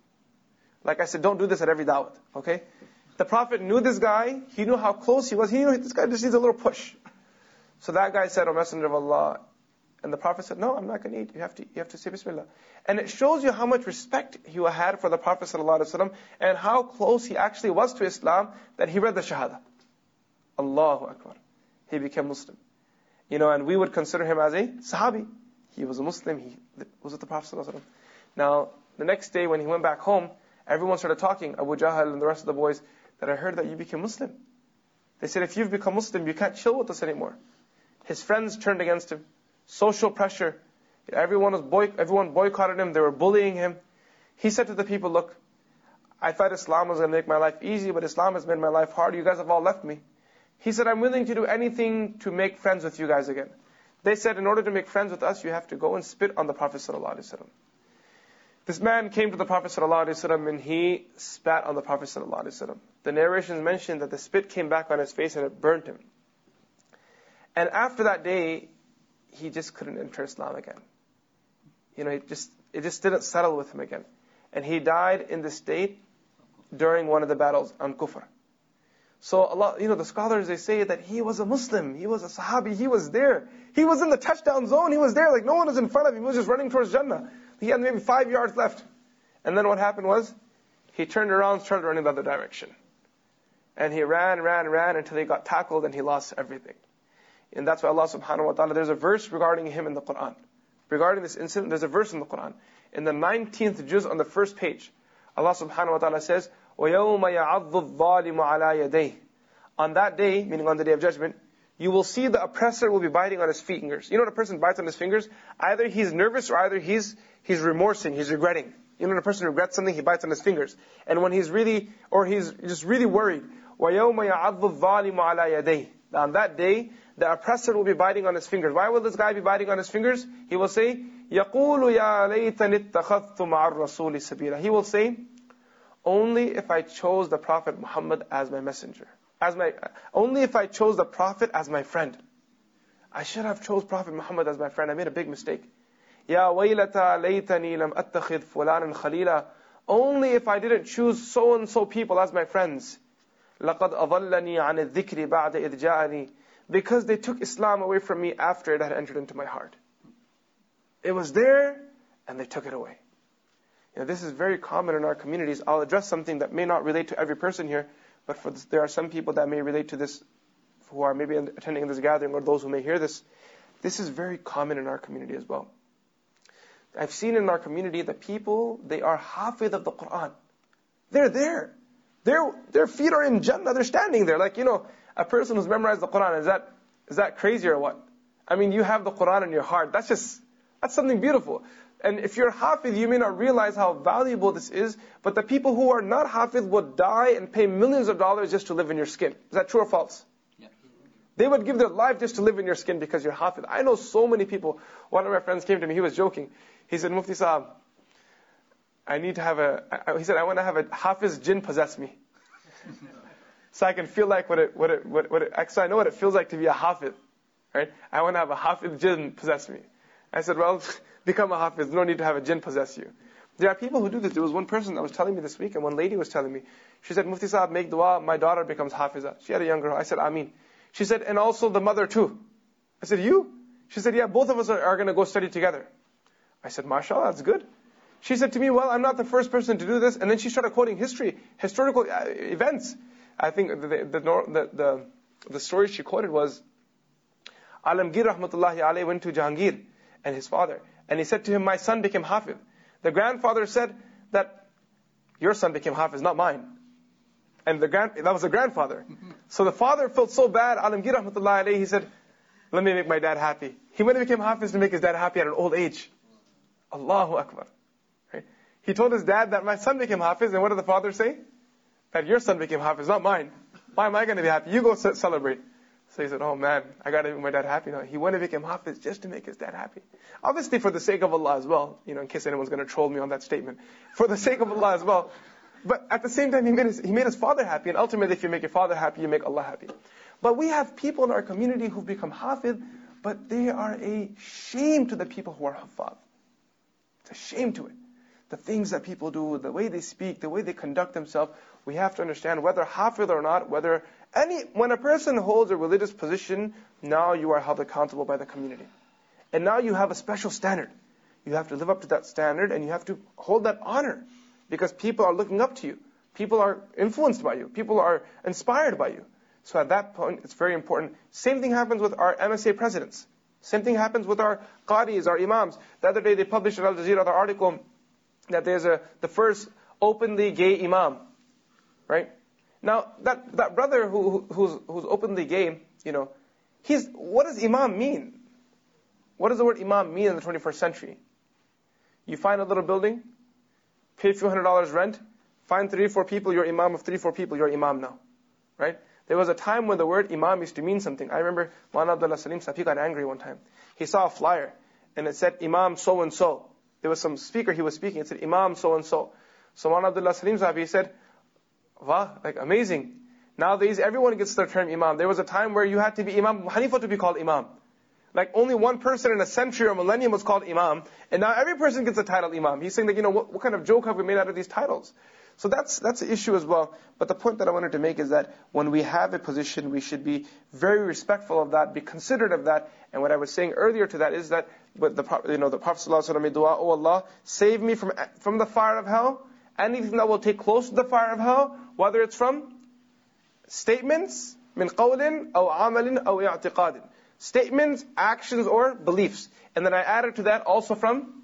Like I said, don't do this at every da'wah, okay? The Prophet knew this guy. He knew how close he was. He knew this guy just needs a little push. So that guy said, O Messenger of Allah. And the Prophet said, no, I'm not going to eat. You have to, you have to say Bismillah. And it shows you how much respect he had for the Prophet ﷺ and how close he actually was to Islam that he read the Shahada. Allahu Akbar. He became Muslim. You know, and we would consider him as a Sahabi. He was a Muslim. He was with the Prophet ﷺ. Now, the next day when he went back home, everyone started talking, Abu Jahl and the rest of the boys, that I heard that you became Muslim. They said, if you've become Muslim, you can't chill with us anymore. His friends turned against him. Social pressure. Everyone was boy- everyone boycotted him. They were bullying him. He said to the people, look, I thought Islam was going to make my life easy, but Islam has made my life hard. You guys have all left me. He said, I'm willing to do anything to make friends with you guys again. They said, in order to make friends with us, you have to go and spit on the Prophet ﷺ. This man came to the Prophet ﷺ and he spat on the Prophet ﷺ. The narrations mention that the spit came back on his face and it burnt him. And after that day, he just couldn't enter Islam again. You know, it just it just didn't settle with him again. And he died in the state during one of the battles on Kufr. So Allah, you know, the scholars, they say that he was a Muslim, he was a Sahabi, he was there. He was in the touchdown zone, he was there, like no one was in front of him, he was just running towards Jannah. He had maybe five yards left. And then what happened was, he turned around, started running the other direction. And he ran, ran, ran until he got tackled and he lost everything. And that's why Allah subhanahu wa ta'ala, there's a verse regarding him in the Quran. Regarding this incident, there's a verse in the Quran. In the nineteenth juz on the first page, Allah subhanahu wa ta'ala says, وَيَوْمَ يَعَضُّ الظَّالِمُ عَلَى يَدَيْهِ. On that day, meaning on the day of judgment, you will see the oppressor will be biting on his fingers. You know when a person bites on his fingers? Either he's nervous or either he's he's remorsing, he's regretting. You know when a person regrets something, he bites on his fingers. And when he's really, or he's just really worried, وَيَوْمَ يَعَضُّ الظَّالِمُ عَلَى يَدَيْهِ. On that day, the oppressor will be biting on his fingers. Why will this guy be biting on his fingers? He will say, يَقُولُ يَا لَيْتَنِ اتَّخَذْتُ مَعَ الرَّسُولِ سَبِيلًا. He will say, only if I chose the Prophet Muhammad as my messenger. As my, only if I chose the Prophet as my friend. I should have chose Prophet Muhammad as my friend. I made a big mistake. يَا وَيْلَتَا لَيْتَنِي لَمْ أَتَّخِذْ فُلَانًا خَلِيلًا. Only if I didn't choose so and so people as my friends. لَقَدْ أَضَلَّنِي عَنِ الذِّكْرِ بَعْدَ إِذْ جَاءَنِي. Because they took Islam away from me after it had entered into my heart. It was there, and they took it away. You know, this is very common in our communities. I'll address something that may not relate to every person here, but for this, there are some people that may relate to this, who are maybe attending this gathering, or those who may hear this. This is very common in our community as well. I've seen in our community that people, they are hafidh of the Quran. They're there. Their, their feet are in Jannah, they're standing there. Like, you know, a person who's memorized the Quran, is that is that crazy or what? I mean, you have the Quran in your heart. That's just, that's something beautiful. And if you're hafidh, you may not realize how valuable this is, but the people who are not hafidh would die and pay millions of dollars just to live in your skin. Is that true or false? Yeah. They would give their life just to live in your skin because you're hafidh. I know so many people. One of my friends came to me, he was joking. He said, Mufti Saab, I need to have a, he said, I want to have a hafiz jinn possess me. so I can feel like what it, what it, what, what it, actually I know what it feels like to be a hafiz, right? I want to have a hafiz jinn possess me. I said, well, become a hafiz, no need to have a jinn possess you. There are people who do this. There was one person that was telling me this week, and one lady was telling me, she said, Mufti Sahab, make dua, my daughter becomes hafiza. She had a young girl. I said, Ameen. She said, and also the mother too. I said, you? She said, yeah, both of us are, are going to go study together. I said, mashallah, that's good. She said to me, well, I'm not the first person to do this. And then she started quoting history, historical uh, events. I think the the, the the the story she quoted was, Alamgir rahmatullahi alayhi went to Jahangir and his father. And he said to him, my son became hafiz. The grandfather said that, your son became hafiz, not mine. And the grand, that was the grandfather. So the father felt so bad, Alamgir rahmatullahi alayhi, he said, let me make my dad happy. He went and became hafiz to make his dad happy at an old age. Allahu Akbar. Right? He told his dad that my son became hafiz, and what did the father say? That your son became hafiz, not mine. Why am I going to be happy? You go celebrate. So he said, oh man, I got to make my dad happy now. He went and became hafiz just to make his dad happy. Obviously for the sake of Allah as well, you know, in case anyone's going to troll me on that statement. For the sake of Allah as well. But at the same time, he made his, he made his father happy, and ultimately if you make your father happy, you make Allah happy. But we have people in our community who've become hafiz, but they are a shame to the people who are huffaz. It's a shame to it. The things that people do, the way they speak, the way they conduct themselves, we have to understand whether hafiz or not, whether any, when a person holds a religious position, now you are held accountable by the community. And now you have a special standard. You have to live up to that standard, and you have to hold that honor. Because people are looking up to you. People are influenced by you. People are inspired by you. So at that point, it's very important. Same thing happens with our M S A presidents. Same thing happens with our qadis, our imams. The other day they published in Al Jazeera the article that there's a the first openly gay imam, right? Now that that brother who who's who's openly gay, you know, he's what does imam mean? What does the word imam mean in the twenty-first century? You find a little building, pay a few hundred dollars rent, find three or four people, you're imam of three or four people, you're imam now, right? There was a time when the word imam used to mean something. I remember Maulana Abdullah Salim Sahib, he got angry one time. He saw a flyer, and it said imam so-and-so. There was some speaker, he was speaking, it said imam so-and-so. So Maulana Abdullah Salim Sahib, he said, wow, like amazing. Nowadays everyone gets the term imam. There was a time where you had to be Imam Hanifa to be called imam. Like only one person in a century or millennium was called imam, and now every person gets the title imam. He's saying that, you know, what, what kind of joke have we made out of these titles? So that's that's an issue as well. But the point that I wanted to make is that when we have a position, we should be very respectful of that, be considerate of that. And what I was saying earlier to that is that, but the you know the Prophet ﷺ made dua, oh Allah, save me from from the fire of hell. Anything that will take close to the fire of hell, whether it's from statements, min qawlin, aw amalin, aw i'tiqadin. Statements, actions, or beliefs. And then I added to that also from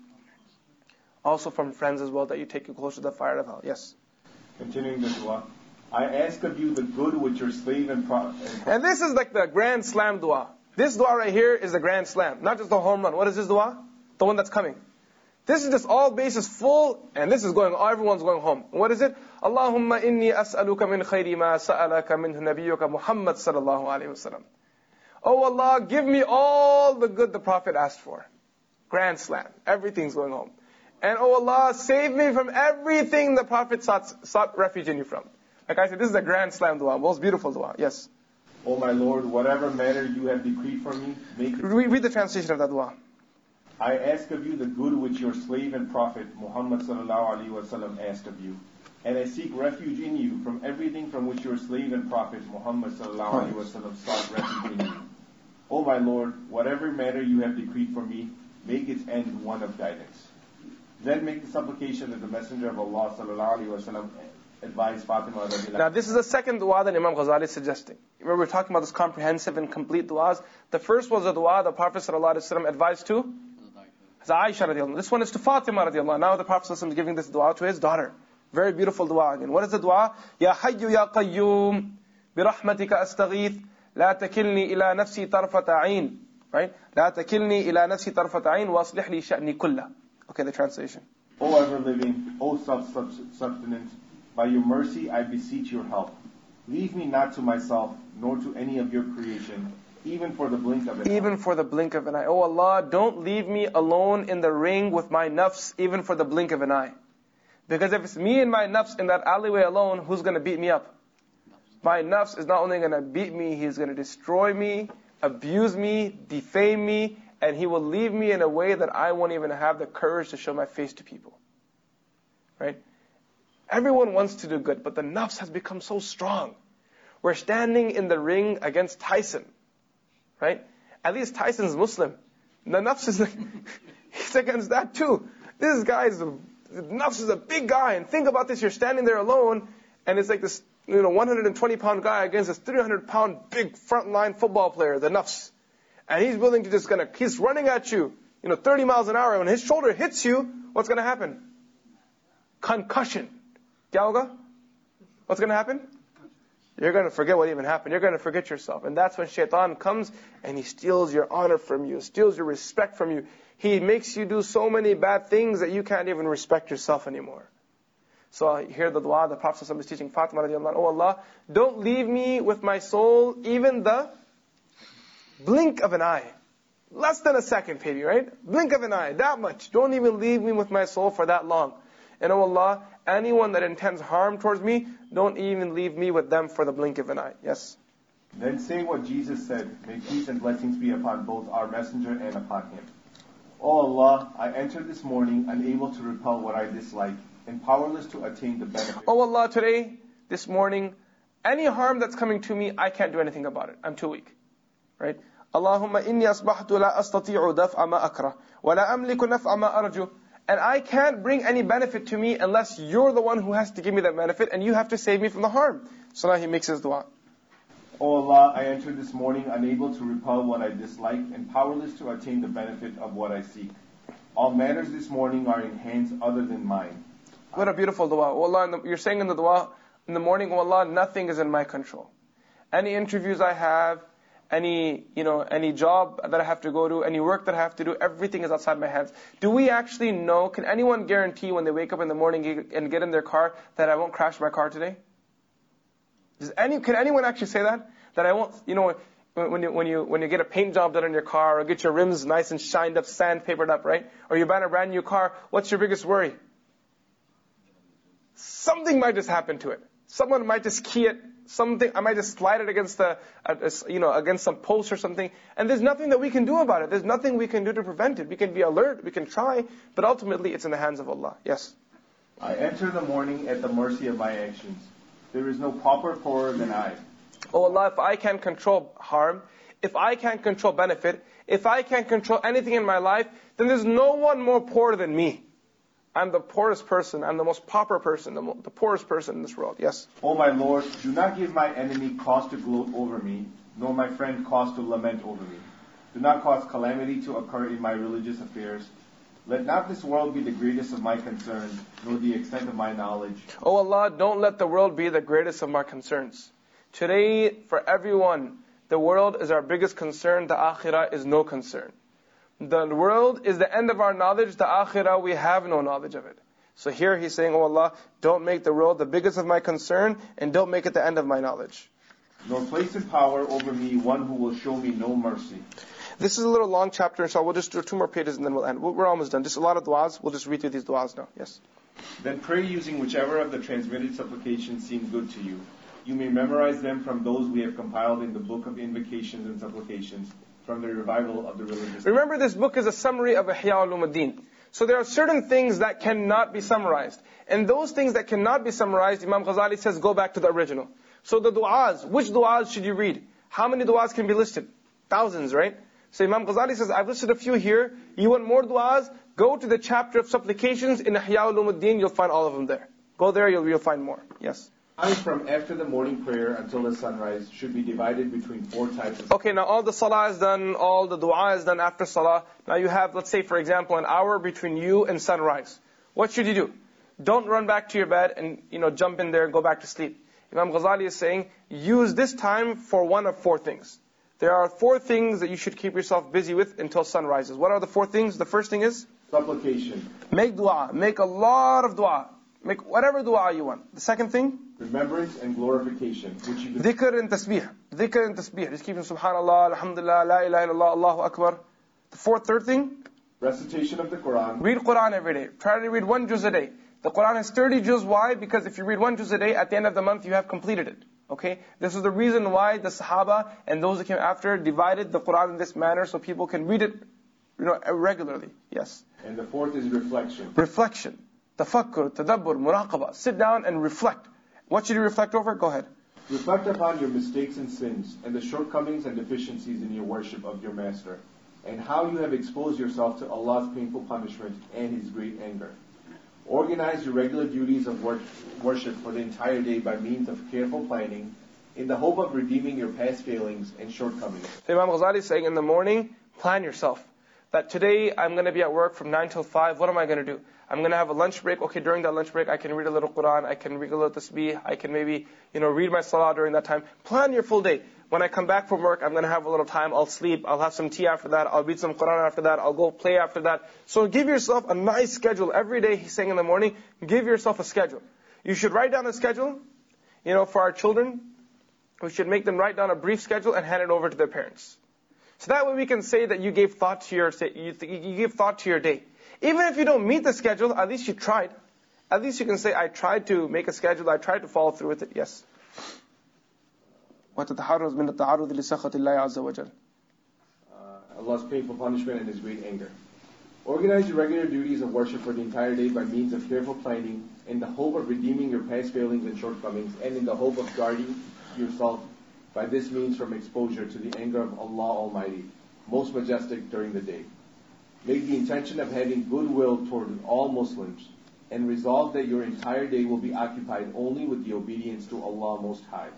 also from friends as well, that you take you close to the fire of hell. Yes. Continuing the dua. I ask of you the good which your slave and prophet. And this is like the grand slam dua. This dua right here is the grand slam, not just the home run. What is this dua? The one that's coming. This is just all bases full, and this is going, everyone's going home. What is it? Allahumma inni as'aluka min khayri ma sa'alaka minhu nabiyyuka Muhammad sallallahu alayhi wasallam. Oh Allah, give me all the good the Prophet asked for. Grand slam. Everything's going home. And oh Allah, save me from everything the Prophet sought, sought refuge in you from. Like I said, this is a grand slam dua, most beautiful dua. Yes. Oh my Lord, whatever matter you have decreed for me, make it. Read, read the translation of that dua. I ask of you the good which your slave and prophet Muhammad sallallahu alaihi wasallam asked of you, and I seek refuge in you from everything from which your slave and prophet Muhammad sallallahu alaihi wasallam sought refuge in you. O my Lord, whatever matter you have decreed for me, make its end one of guidance. Then make the supplication that the Messenger of Allah sallallahu alaihi wasallam advised Fatima radiallahu. Now this is the second dua that Imam Ghazali is suggesting. Remember we were talking about this comprehensive and complete duas. The first was a dua the Prophet sallallahu alaihi wasallam advised to Aisha radiallahu. This one is to Fatima radiallahu. Now the Prophet sallallahu alaihi wasallam is giving this dua to his daughter. Very beautiful dua again. What is the dua? Ya Hayyu Ya Qayyum Birahmatika Astaghith La takilni ila nafsi tarfata ayn. Right? La takilni ila nafsi tarfata ayn wa aslih li sha'ni kulla. Okay, the translation. O ever living, O self-subsistent, by your mercy I beseech your help. Leave me not to myself, nor to any of your creation, even for the blink of an eye. Even for the blink of an eye. Oh Allah, don't leave me alone in the ring with my nafs, even for the blink of an eye. Because if it's me and my nafs in that alleyway alone, who's going to beat me up? My nafs is not only going to beat me, he's going to destroy me, abuse me, defame me, and he will leave me in a way that I won't even have the courage to show my face to people. Right? Everyone wants to do good, but the nafs has become so strong. We're standing in the ring against Tyson. Right? At least Tyson's Muslim. The nafs is like, he's against that too. This guy is, a, nafs is a big guy, and think about this, you're standing there alone, and it's like this, you know, one hundred twenty pound guy against this three hundred pound big frontline football player, the nafs. And he's willing to just gonna, he's running at you, you know, thirty miles an hour. When his shoulder hits you, what's gonna happen? Concussion. Kya hoga? What's gonna happen? You're gonna forget what even happened. You're gonna forget yourself. And that's when shaitan comes and he steals your honor from you, steals your respect from you. He makes you do so many bad things that you can't even respect yourself anymore. So I hear the dua, the Prophet ﷺ is teaching Fatima radiallahu anha, oh Allah, don't leave me with my soul even the blink of an eye. Less than a second maybe, right? Blink of an eye, that much. Don't even leave me with my soul for that long. And oh Allah, anyone that intends harm towards me, don't even leave me with them for the blink of an eye. Yes? Then say what Jesus said, may peace and blessings be upon both our messenger and upon him. O Allah, I entered this morning unable to repel what I dislike, and powerless to attain the benefit. Oh Allah, today, this morning, any harm that's coming to me, I can't do anything about it. I'm too weak. Right? Allahumma inni asbahtu la astati'u daf'a ma akrah, wa la amliku naf'a ma arju. And I can't bring any benefit to me unless you're the one who has to give me that benefit, and you have to save me from the harm. So now he makes his dua. O Allah, I entered this morning unable to repel what I dislike, and powerless to attain the benefit of what I seek. All matters this morning are in hands other than mine. What a beautiful dua. Oh Allah, in the, you're saying in the dua, in the morning, oh Allah, nothing is in my control. Any interviews I have, any, you know, any job that I have to go to, any work that I have to do, everything is outside my hands. Do we actually know, can anyone guarantee when they wake up in the morning and get in their car that I won't crash my car today? Does any, can anyone actually say that? That I won't, you know, when you, when you, when you get a paint job done on your car, or get your rims nice and shined up, sandpapered up, right? Or you buy a brand new car, what's your biggest worry? Something might just happen to it. Someone might just key it. Something, I might just slide it against the, uh, you know, against some post or something. And there's nothing that we can do about it. There's nothing we can do to prevent it. We can be alert, we can try, but ultimately it's in the hands of Allah. Yes? I enter the morning at the mercy of my actions. There is no pauper poorer than I. Oh Allah, if I can't control harm, if I can't control benefit, if I can't control anything in my life, then there's no one more poor than me. I'm the poorest person, I'm the most pauper person, the, mo- the poorest person in this world. Yes? O my Lord, do not give my enemy cause to gloat over me, nor my friend cause to lament over me. Do not cause calamity to occur in my religious affairs. Let not this world be the greatest of my concerns, nor the extent of my knowledge. Oh Allah, don't let the world be the greatest of my concerns. Today, for everyone, the world is our biggest concern, the akhirah is no concern. The world is the end of our knowledge, the akhirah we have no knowledge of it. So here he's saying, oh Allah, don't make the world the biggest of my concern, and don't make it the end of my knowledge. Nor place in power over me one who will show me no mercy. This is a little long chapter, inshallah. We'll just do two more pages and then we'll end. We're almost done. Just a lot of du'as. We'll just read through these du'as now. Yes? Then pray using whichever of the transmitted supplications seem good to you. You may memorize them from those we have compiled in the book of invocations and supplications, from the revival of the religious. Remember, this book is a summary of Ihya Ulumuddin. So there are certain things that cannot be summarized. And those things that cannot be summarized, Imam Ghazali says, go back to the original. So the du'as, which du'as should you read? How many du'as can be listed? Thousands, right? So Imam Ghazali says, I've listed a few here. You want more du'as? Go to the chapter of supplications in Ihya Ulumuddin, you'll find all of them there. Go there, you'll, you'll find more. Yes? Time from after the morning prayer until the sunrise should be divided between four types of... Okay, now all the salah is done, all the dua is done after salah. Now you have, let's say for example, an hour between you and sunrise. What should you do? Don't run back to your bed and, you know, jump in there and go back to sleep. Imam Ghazali is saying, use this time for one of four things. There are four things that you should keep yourself busy with until sun rises. What are the four things? The first thing is? Supplication. Make dua. Make a lot of dua. Make whatever dua you want. The second thing? Remembrance and glorification, which you can... Dhikr and tasbih. Dhikr and tasbih. Just keeping subhanallah, alhamdulillah, la ilaha illallah, Allahu akbar. The fourth, third thing? Recitation of the Quran. Read Quran every day. Try to read one juz a day. The Quran is thirty juz. Why? Because if you read one juz a day, at the end of the month you have completed it. Okay? This is the reason why the Sahaba and those who came after divided the Quran in this manner so people can read it, you know, regularly. Yes. And the fourth is reflection. Reflection. Tafakkur, tadabbur, muraqabah. Sit down and reflect. What should you reflect over? Go ahead. Reflect upon your mistakes and sins, and the shortcomings and deficiencies in your worship of your Master, and how you have exposed yourself to Allah's painful punishment and His great anger. Organize your regular duties of wor- worship for the entire day by means of careful planning, in the hope of redeeming your past failings and shortcomings. So Imam Ghazali is saying in the morning, plan yourself. That today I'm going to be at work from nine till five. What am I going to do? I'm going to have a lunch break. Okay, during that lunch break, I can read a little Quran. I can read a little tasbih. I can maybe, you know, read my salah during that time. Plan your full day. When I come back from work, I'm going to have a little time. I'll sleep. I'll have some tea after that. I'll read some Quran after that. I'll go play after that. So give yourself a nice schedule. Every day, he's saying in the morning, give yourself a schedule. You should write down a schedule. You know, for our children, we should make them write down a brief schedule and hand it over to their parents. So that way we can say that you gave thought to your you, you gave thought to your day. Even if you don't meet the schedule, at least you tried. At least you can say, I tried to make a schedule, I tried to follow through with it. Yes. وَتَتَحَرَّزْ مِنَ التَّعَرُّضِ لِسَخَطِ اللَّهِ عَزَّ وَجَلَ. Allah's painful punishment and His great anger. Organize your regular duties of worship for the entire day by means of careful planning, in the hope of redeeming your past failings and shortcomings, and in the hope of guarding yourself by this means from exposure to the anger of Allah Almighty, most majestic during the day. Make the intention of having goodwill toward all Muslims, and resolve that your entire day will be occupied only with the obedience to Allah Most High.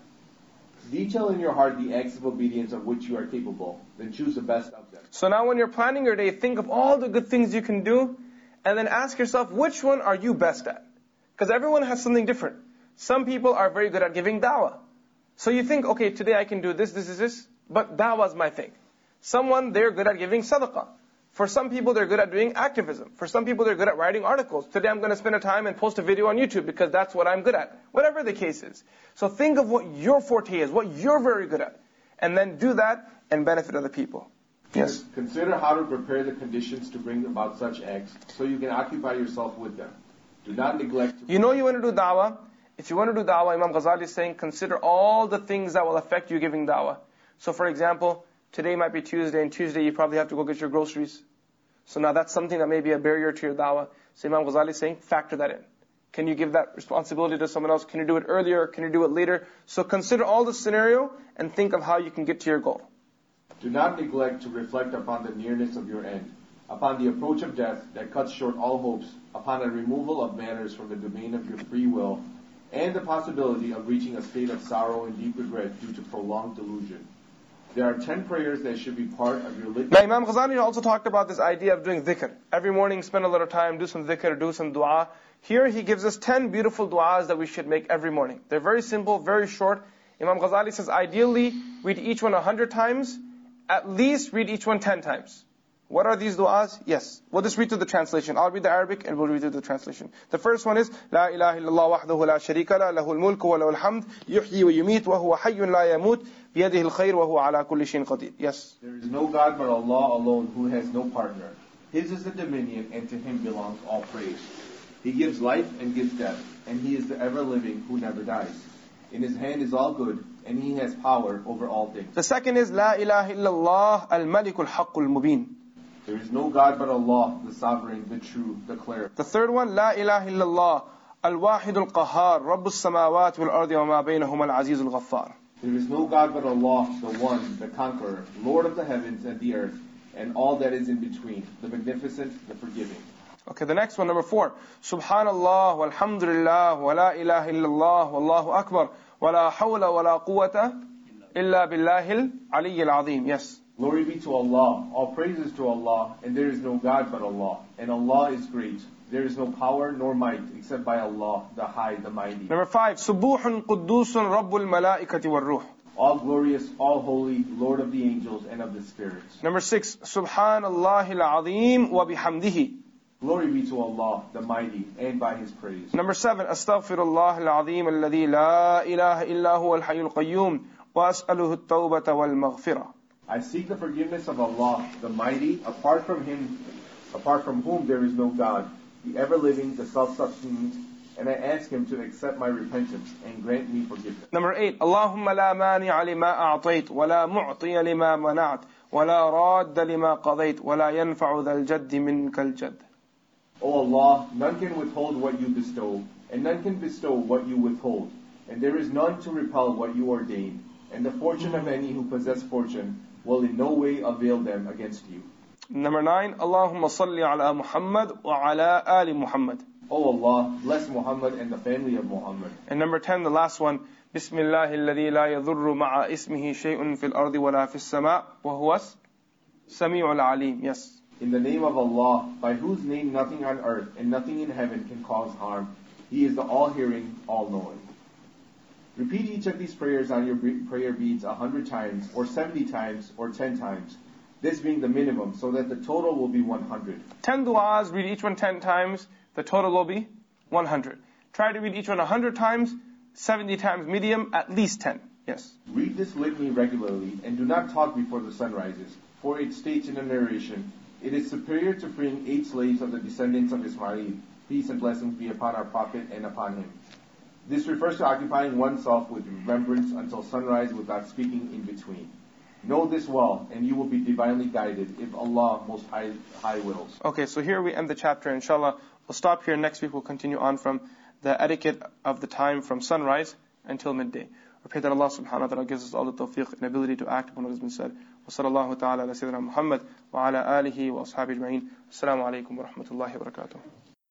Detail in your heart the acts of obedience of which you are capable, then choose the best of them. So now when you're planning your day, think of all the good things you can do, and then ask yourself, which one are you best at? Because everyone has something different. Some people are very good at giving da'wah. So you think, okay, today I can do this, this, this, this, but da'wah is my thing. Someone, they're good at giving sadaqah. For some people, they're good at doing activism. For some people, they're good at writing articles. Today I'm going to spend a time and post a video on YouTube because that's what I'm good at. Whatever the case is. So think of what your forte is, what you're very good at. And then do that and benefit other people. Yes? Consider how to prepare the conditions to bring about such acts so you can occupy yourself with them. Do not neglect to... You know you want to do da'wah. If you want to do da'wah, Imam Ghazali is saying, consider all the things that will affect you giving da'wah. So for example, today might be Tuesday, and Tuesday you probably have to go get your groceries. So now that's something that may be a barrier to your da'wah. So Imam Ghazali is saying, factor that in. Can you give that responsibility to someone else? Can you do it earlier? Can you do it later? So consider all the scenario and think of how you can get to your goal. Do not neglect to reflect upon the nearness of your end, upon the approach of death that cuts short all hopes, upon the removal of matters from the domain of your free will, and the possibility of reaching a state of sorrow and deep regret due to prolonged delusion. There are ten prayers that should be part of your litany. Now Imam Ghazali also talked about this idea of doing dhikr. Every morning spend a little time, do some dhikr, do some dua. Here he gives us ten beautiful du'as that we should make every morning. They're very simple, very short. Imam Ghazali says ideally read each one a hundred times, at least read each one ten times. What are these du'as? Yes. We'll just read through the translation. I'll read the Arabic and we'll read through the translation. The first one is, La ilaha illallah wahdahu la sharika la, lahul mulku wa lahul hamd, yuhyi wa yumit wa huwa hayyun la yamut, biyadihi al-khayr wa huwa ala kulli shayin qadir. Yes. There is no God but Allah alone who has no partner. His is the dominion and to Him belongs all praise. He gives life and gives death, and He is the ever-living who never dies. In His hand is all good, and He has power over all things. The second is, La ilaha illallah al-malikul haqqul mubin. There is no God but Allah, the sovereign, the true, the clear. The third one, La ilaha illallah al-wahidul qahhar, rabbus samawati wal ardi wa ma baynahuma al-azizul ghaffar. There is no God but Allah, the one, the conqueror, Lord of the heavens and the earth, and all that is in between, the magnificent, the forgiving. Okay, the next one, number four. Subhanallah, walhamdulillah, wa la ilaha illallah, wallahu akbar, wa la hawla wa la quwwata illa billahil aliyyil azim. Yes. Glory be to Allah, all praises to Allah, and there is no God but Allah, and Allah is great. There is no power nor might except by Allah, the High, the Mighty. Number five, Subuhun Quddusun Rabbul Malaikati wal Ruh. All glorious, all holy, Lord of the angels and of the spirits. Number six, Subhanallahil Azim wa bihamdihi. Glory be to Allah, the Mighty, and by His praise. Number seven, Astaghfirullah al-Azim alladhi la ilaha illa huwa al-hayyul qayyum wa as'aluhu at-tawbata wal maghfirah. I seek the forgiveness of Allah, the Mighty, apart from Him, apart from whom there is no God, the ever-living, the self-sustained, and I ask Him to accept my repentance and grant me forgiveness. Number eight, Allahumma la mani'a lima a'tayt, wa la mu'tiya lima mana'at, wa la radda lima qadayt, wa la yanfa'u dhal jaddi minkal jadd. O Allah, none can withhold what you bestow, and none can bestow what you withhold, and there is none to repel what you ordain, and the fortune of any who possess fortune will in no way avail them against you. Number nine, Allahumma salli ala Muhammad wa ala ali Muhammad. O Allah, bless Muhammad and the family of Muhammad. And number ten, the last one, Bismillahi alladhi la yadhurru ma'a ismihi shay'un fil ardi wa la fis sama' wa huwas sami'ul alim. Yes. In the name of Allah, by whose name nothing on earth and nothing in heaven can cause harm, He is the all-hearing, all-knowing. Repeat each of these prayers on your prayer beads a hundred times, or seventy times, or ten times. This being the minimum, so that the total will be one hundred. Ten du'as, read each one ten times, the total will be one hundred. Try to read each one a hundred times, seventy times medium, at least ten. Yes. Read this litany regularly, and do not talk before the sun rises, for it states in a narration, it is superior to freeing eight slaves of the descendants of Ismail, peace and blessings be upon our Prophet and upon him. This refers to occupying oneself with remembrance until sunrise without speaking in between. Know this well, and you will be divinely guided if Allah Most High, high wills. Okay, so here we end the chapter. Inshallah, we'll stop here. Next week we'll continue on from the etiquette of the time from sunrise until midday. We pray that Allah subhanahu wa ta'ala gives us all the tawfiq and ability to act upon what has been said. Wa sallallahu ta'ala ala Sayyidina Muhammad wa ala alihi wa ashabihi ajma'in. Assalamu alaikum wa rahmatullahi wa barakatuh.